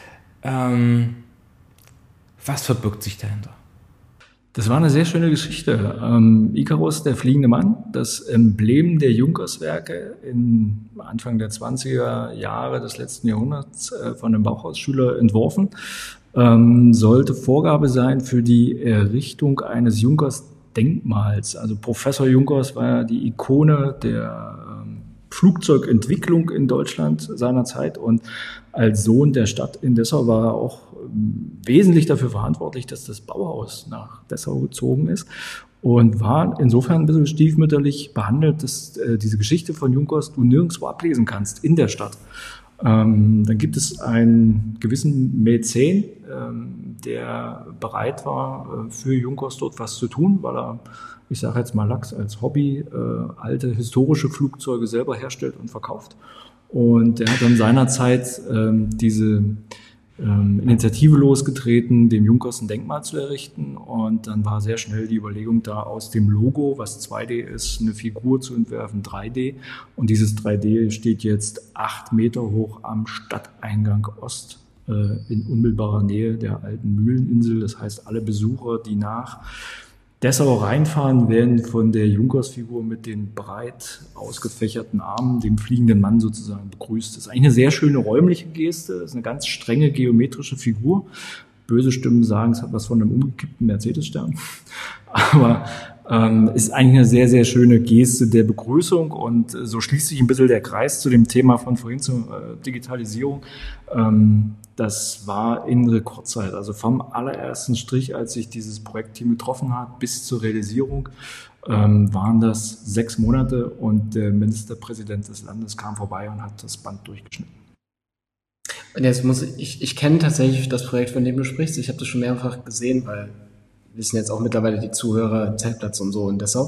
was verbirgt sich dahinter? Das war eine sehr schöne Geschichte. Icarus, der fliegende Mann, das Emblem der Junkerswerke in Anfang der 20er Jahre des letzten Jahrhunderts von einem Bauhausschüler entworfen, sollte Vorgabe sein für die Errichtung eines Junkers-Denkmals. Also Professor Junkers war ja die Ikone der Flugzeugentwicklung in Deutschland seinerzeit und als Sohn der Stadt in Dessau war er auch wesentlich dafür verantwortlich, dass das Bauhaus nach Dessau gezogen ist und war insofern ein bisschen stiefmütterlich behandelt, dass diese Geschichte von Junkers du nirgendwo ablesen kannst in der Stadt. Dann gibt es einen gewissen Mäzen, der bereit war, für Junkers dort was zu tun, weil er, ich sage jetzt mal Lachs als Hobby, alte historische Flugzeuge selber herstellt und verkauft. Und er hat dann seinerzeit diese Initiative losgetreten, dem Junkers ein Denkmal zu errichten. Und dann war sehr schnell die Überlegung da, aus dem Logo, was 2D ist, eine Figur zu entwerfen, 3D. Und dieses 3D steht jetzt 8 Meter hoch am Stadteingang Ost in unmittelbarer Nähe der alten Mühleninsel. Das heißt, alle Besucher, die nach Dessau reinfahren, werden von der Junkersfigur mit den breit ausgefächerten Armen, dem fliegenden Mann sozusagen begrüßt. Das ist eigentlich eine sehr schöne räumliche Geste, das ist eine ganz strenge geometrische Figur. Böse Stimmen sagen, es hat was von einem umgekippten Mercedes-Stern. Aber ist eigentlich eine sehr, sehr schöne Geste der Begrüßung und so schließt sich ein bisschen der Kreis zu dem Thema von vorhin zur Digitalisierung. Das war in Rekordzeit, also vom allerersten Strich, als sich dieses Projektteam getroffen hat, bis zur Realisierung, waren das 6 Monate und der Ministerpräsident des Landes kam vorbei und hat das Band durchgeschnitten. Und jetzt ich kenne tatsächlich das Projekt, von dem du sprichst. Ich habe das schon mehrfach gesehen, weil wissen jetzt auch mittlerweile die Zuhörer Zeltplatz und so in Dessau.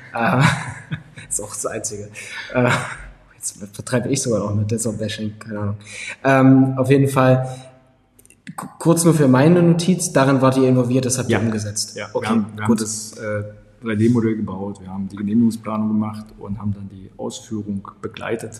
Ist auch das Einzige. Jetzt vertreibe ich sogar noch mit Dessau-Bashing, keine Ahnung. Auf jeden Fall, kurz nur für meine Notiz, darin wart ihr involviert, das habt ihr umgesetzt. Ja, okay, wir haben das 3D-Modell gebaut, wir haben die Genehmigungsplanung gemacht und haben dann die Ausführung begleitet.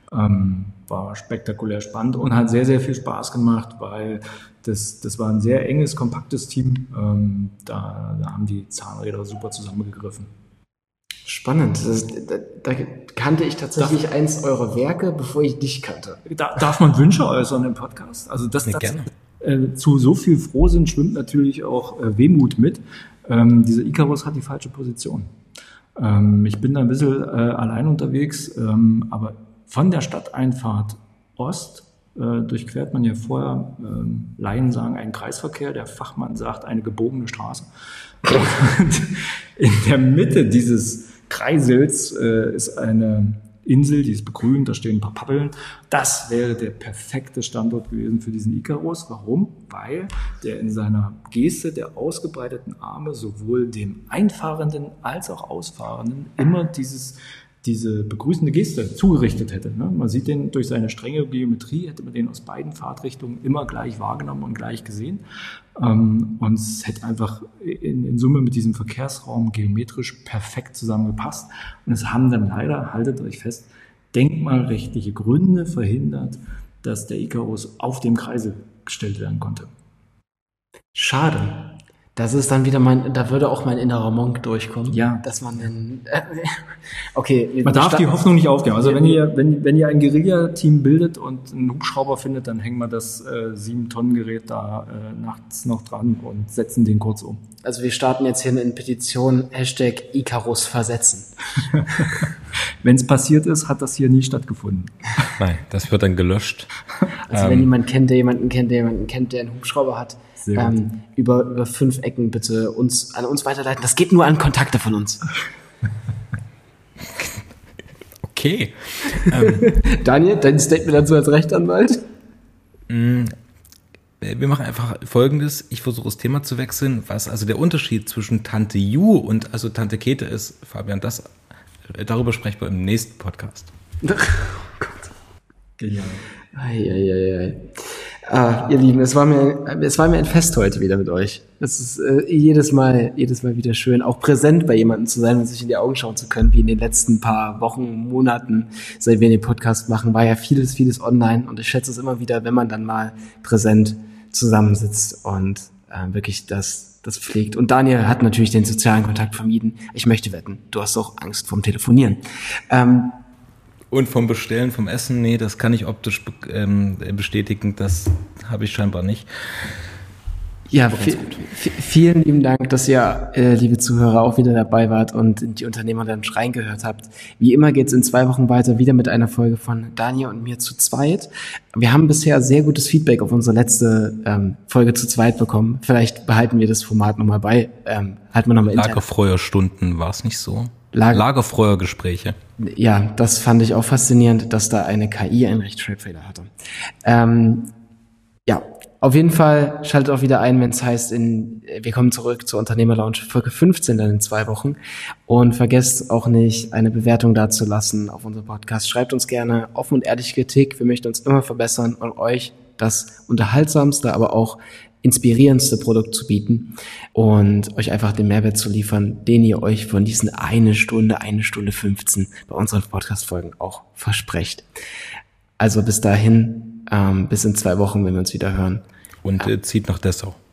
War spektakulär spannend und hat sehr, sehr viel Spaß gemacht, weil das war ein sehr enges, kompaktes Team. Da haben die Zahnräder super zusammengegriffen. Spannend. Da kannte ich tatsächlich eins eurer Werke, bevor ich dich kannte. Darf man Wünsche äußern im Podcast? Also gerne. Zu so viel Frohsinn schwimmt natürlich auch Wehmut mit. Dieser Icarus hat die falsche Position. Ich bin da ein bisschen allein unterwegs, aber von der Stadteinfahrt Ost durchquert man ja vorher, Laien sagen, einen Kreisverkehr, der Fachmann sagt, eine gebogene Straße. Und in der Mitte dieses Kreisels ist eine Insel, die ist begrünt, da stehen ein paar Pappeln. Das wäre der perfekte Standort gewesen für diesen Icarus. Warum? Weil der in seiner Geste der ausgebreiteten Arme sowohl dem Einfahrenden als auch Ausfahrenden immer diese begrüßende Geste zugerichtet hätte. Man sieht den durch seine strenge Geometrie, hätte man den aus beiden Fahrtrichtungen immer gleich wahrgenommen und gleich gesehen. Und es hätte einfach in Summe mit diesem Verkehrsraum geometrisch perfekt zusammengepasst. Und es haben dann leider, haltet euch fest, denkmalrechtliche Gründe verhindert, dass der Icarus auf dem Kreisel gestellt werden konnte. Schade. Das ist dann wieder da würde auch mein innerer Monk durchkommen. Ja. Dass man dann, okay. Man darf die Hoffnung nicht aufgeben. Also wenn ihr ein Guerilla-Team bildet und einen Hubschrauber findet, dann hängen wir das 7-Tonnen-Gerät da nachts noch dran und setzen den kurz um. Also wir starten jetzt hier eine Petition, #Icarus versetzen. Wenn es passiert ist, hat das hier nie stattgefunden. Nein, das wird dann gelöscht. Also wenn jemand kennt, der jemanden kennt, der einen Hubschrauber hat, über 5 Ecken bitte an uns weiterleiten. Das geht nur an Kontakte von uns. Okay. Daniel, dein Statement dazu als Rechtsanwalt? Wir machen einfach Folgendes. Ich versuche das Thema zu wechseln. Was also der Unterschied zwischen Tante Ju und also Tante Käthe ist, Fabian, darüber sprechen wir im nächsten Podcast. Oh Gott. Genial. Ihr Lieben, es war mir ein Fest heute wieder mit euch. Es ist jedes Mal wieder schön, auch präsent bei jemandem zu sein und sich in die Augen schauen zu können, wie in den letzten paar Wochen, Monaten, seit wir den Podcast machen, war ja vieles online und ich schätze es immer wieder, wenn man dann mal präsent zusammensitzt und wirklich das pflegt. Und Daniel hat natürlich den sozialen Kontakt vermieden. Ich möchte wetten, du hast auch Angst vorm Telefonieren. Und vom Bestellen, vom Essen, nee, das kann ich optisch bestätigen, das habe ich scheinbar nicht. Ja, vielen lieben Dank, dass ihr, liebe Zuhörer, auch wieder dabei wart und in die Unternehmer dann reingehört habt. Wie immer geht's in 2 Wochen weiter, wieder mit einer Folge von Daniel und mir zu zweit. Wir haben bisher sehr gutes Feedback auf unsere letzte Folge zu zweit bekommen. Vielleicht behalten wir das Format nochmal bei. Halten wir nochmal intern. Lagerfeuerstunden, war es nicht so? Lagerfeuergespräche. Ja, das fand ich auch faszinierend, dass da eine KI einen Rechtschreibfehler hatte. Ja, auf jeden Fall schaltet auch wieder ein, wenn es heißt, wir kommen zurück zur Unternehmerlounge Folge 15 dann in 2 Wochen. Und vergesst auch nicht, eine Bewertung dazulassen auf unserem Podcast. Schreibt uns gerne offen und ehrlich Kritik. Wir möchten uns immer verbessern und euch das unterhaltsamste, aber auch inspirierendste Produkt zu bieten und euch einfach den Mehrwert zu liefern, den ihr euch von diesen 1 Stunde 15 bei unseren Podcast-Folgen auch versprecht. Also bis dahin, bis in 2 Wochen, wenn wir uns wieder hören. Und zieht nach Dessau.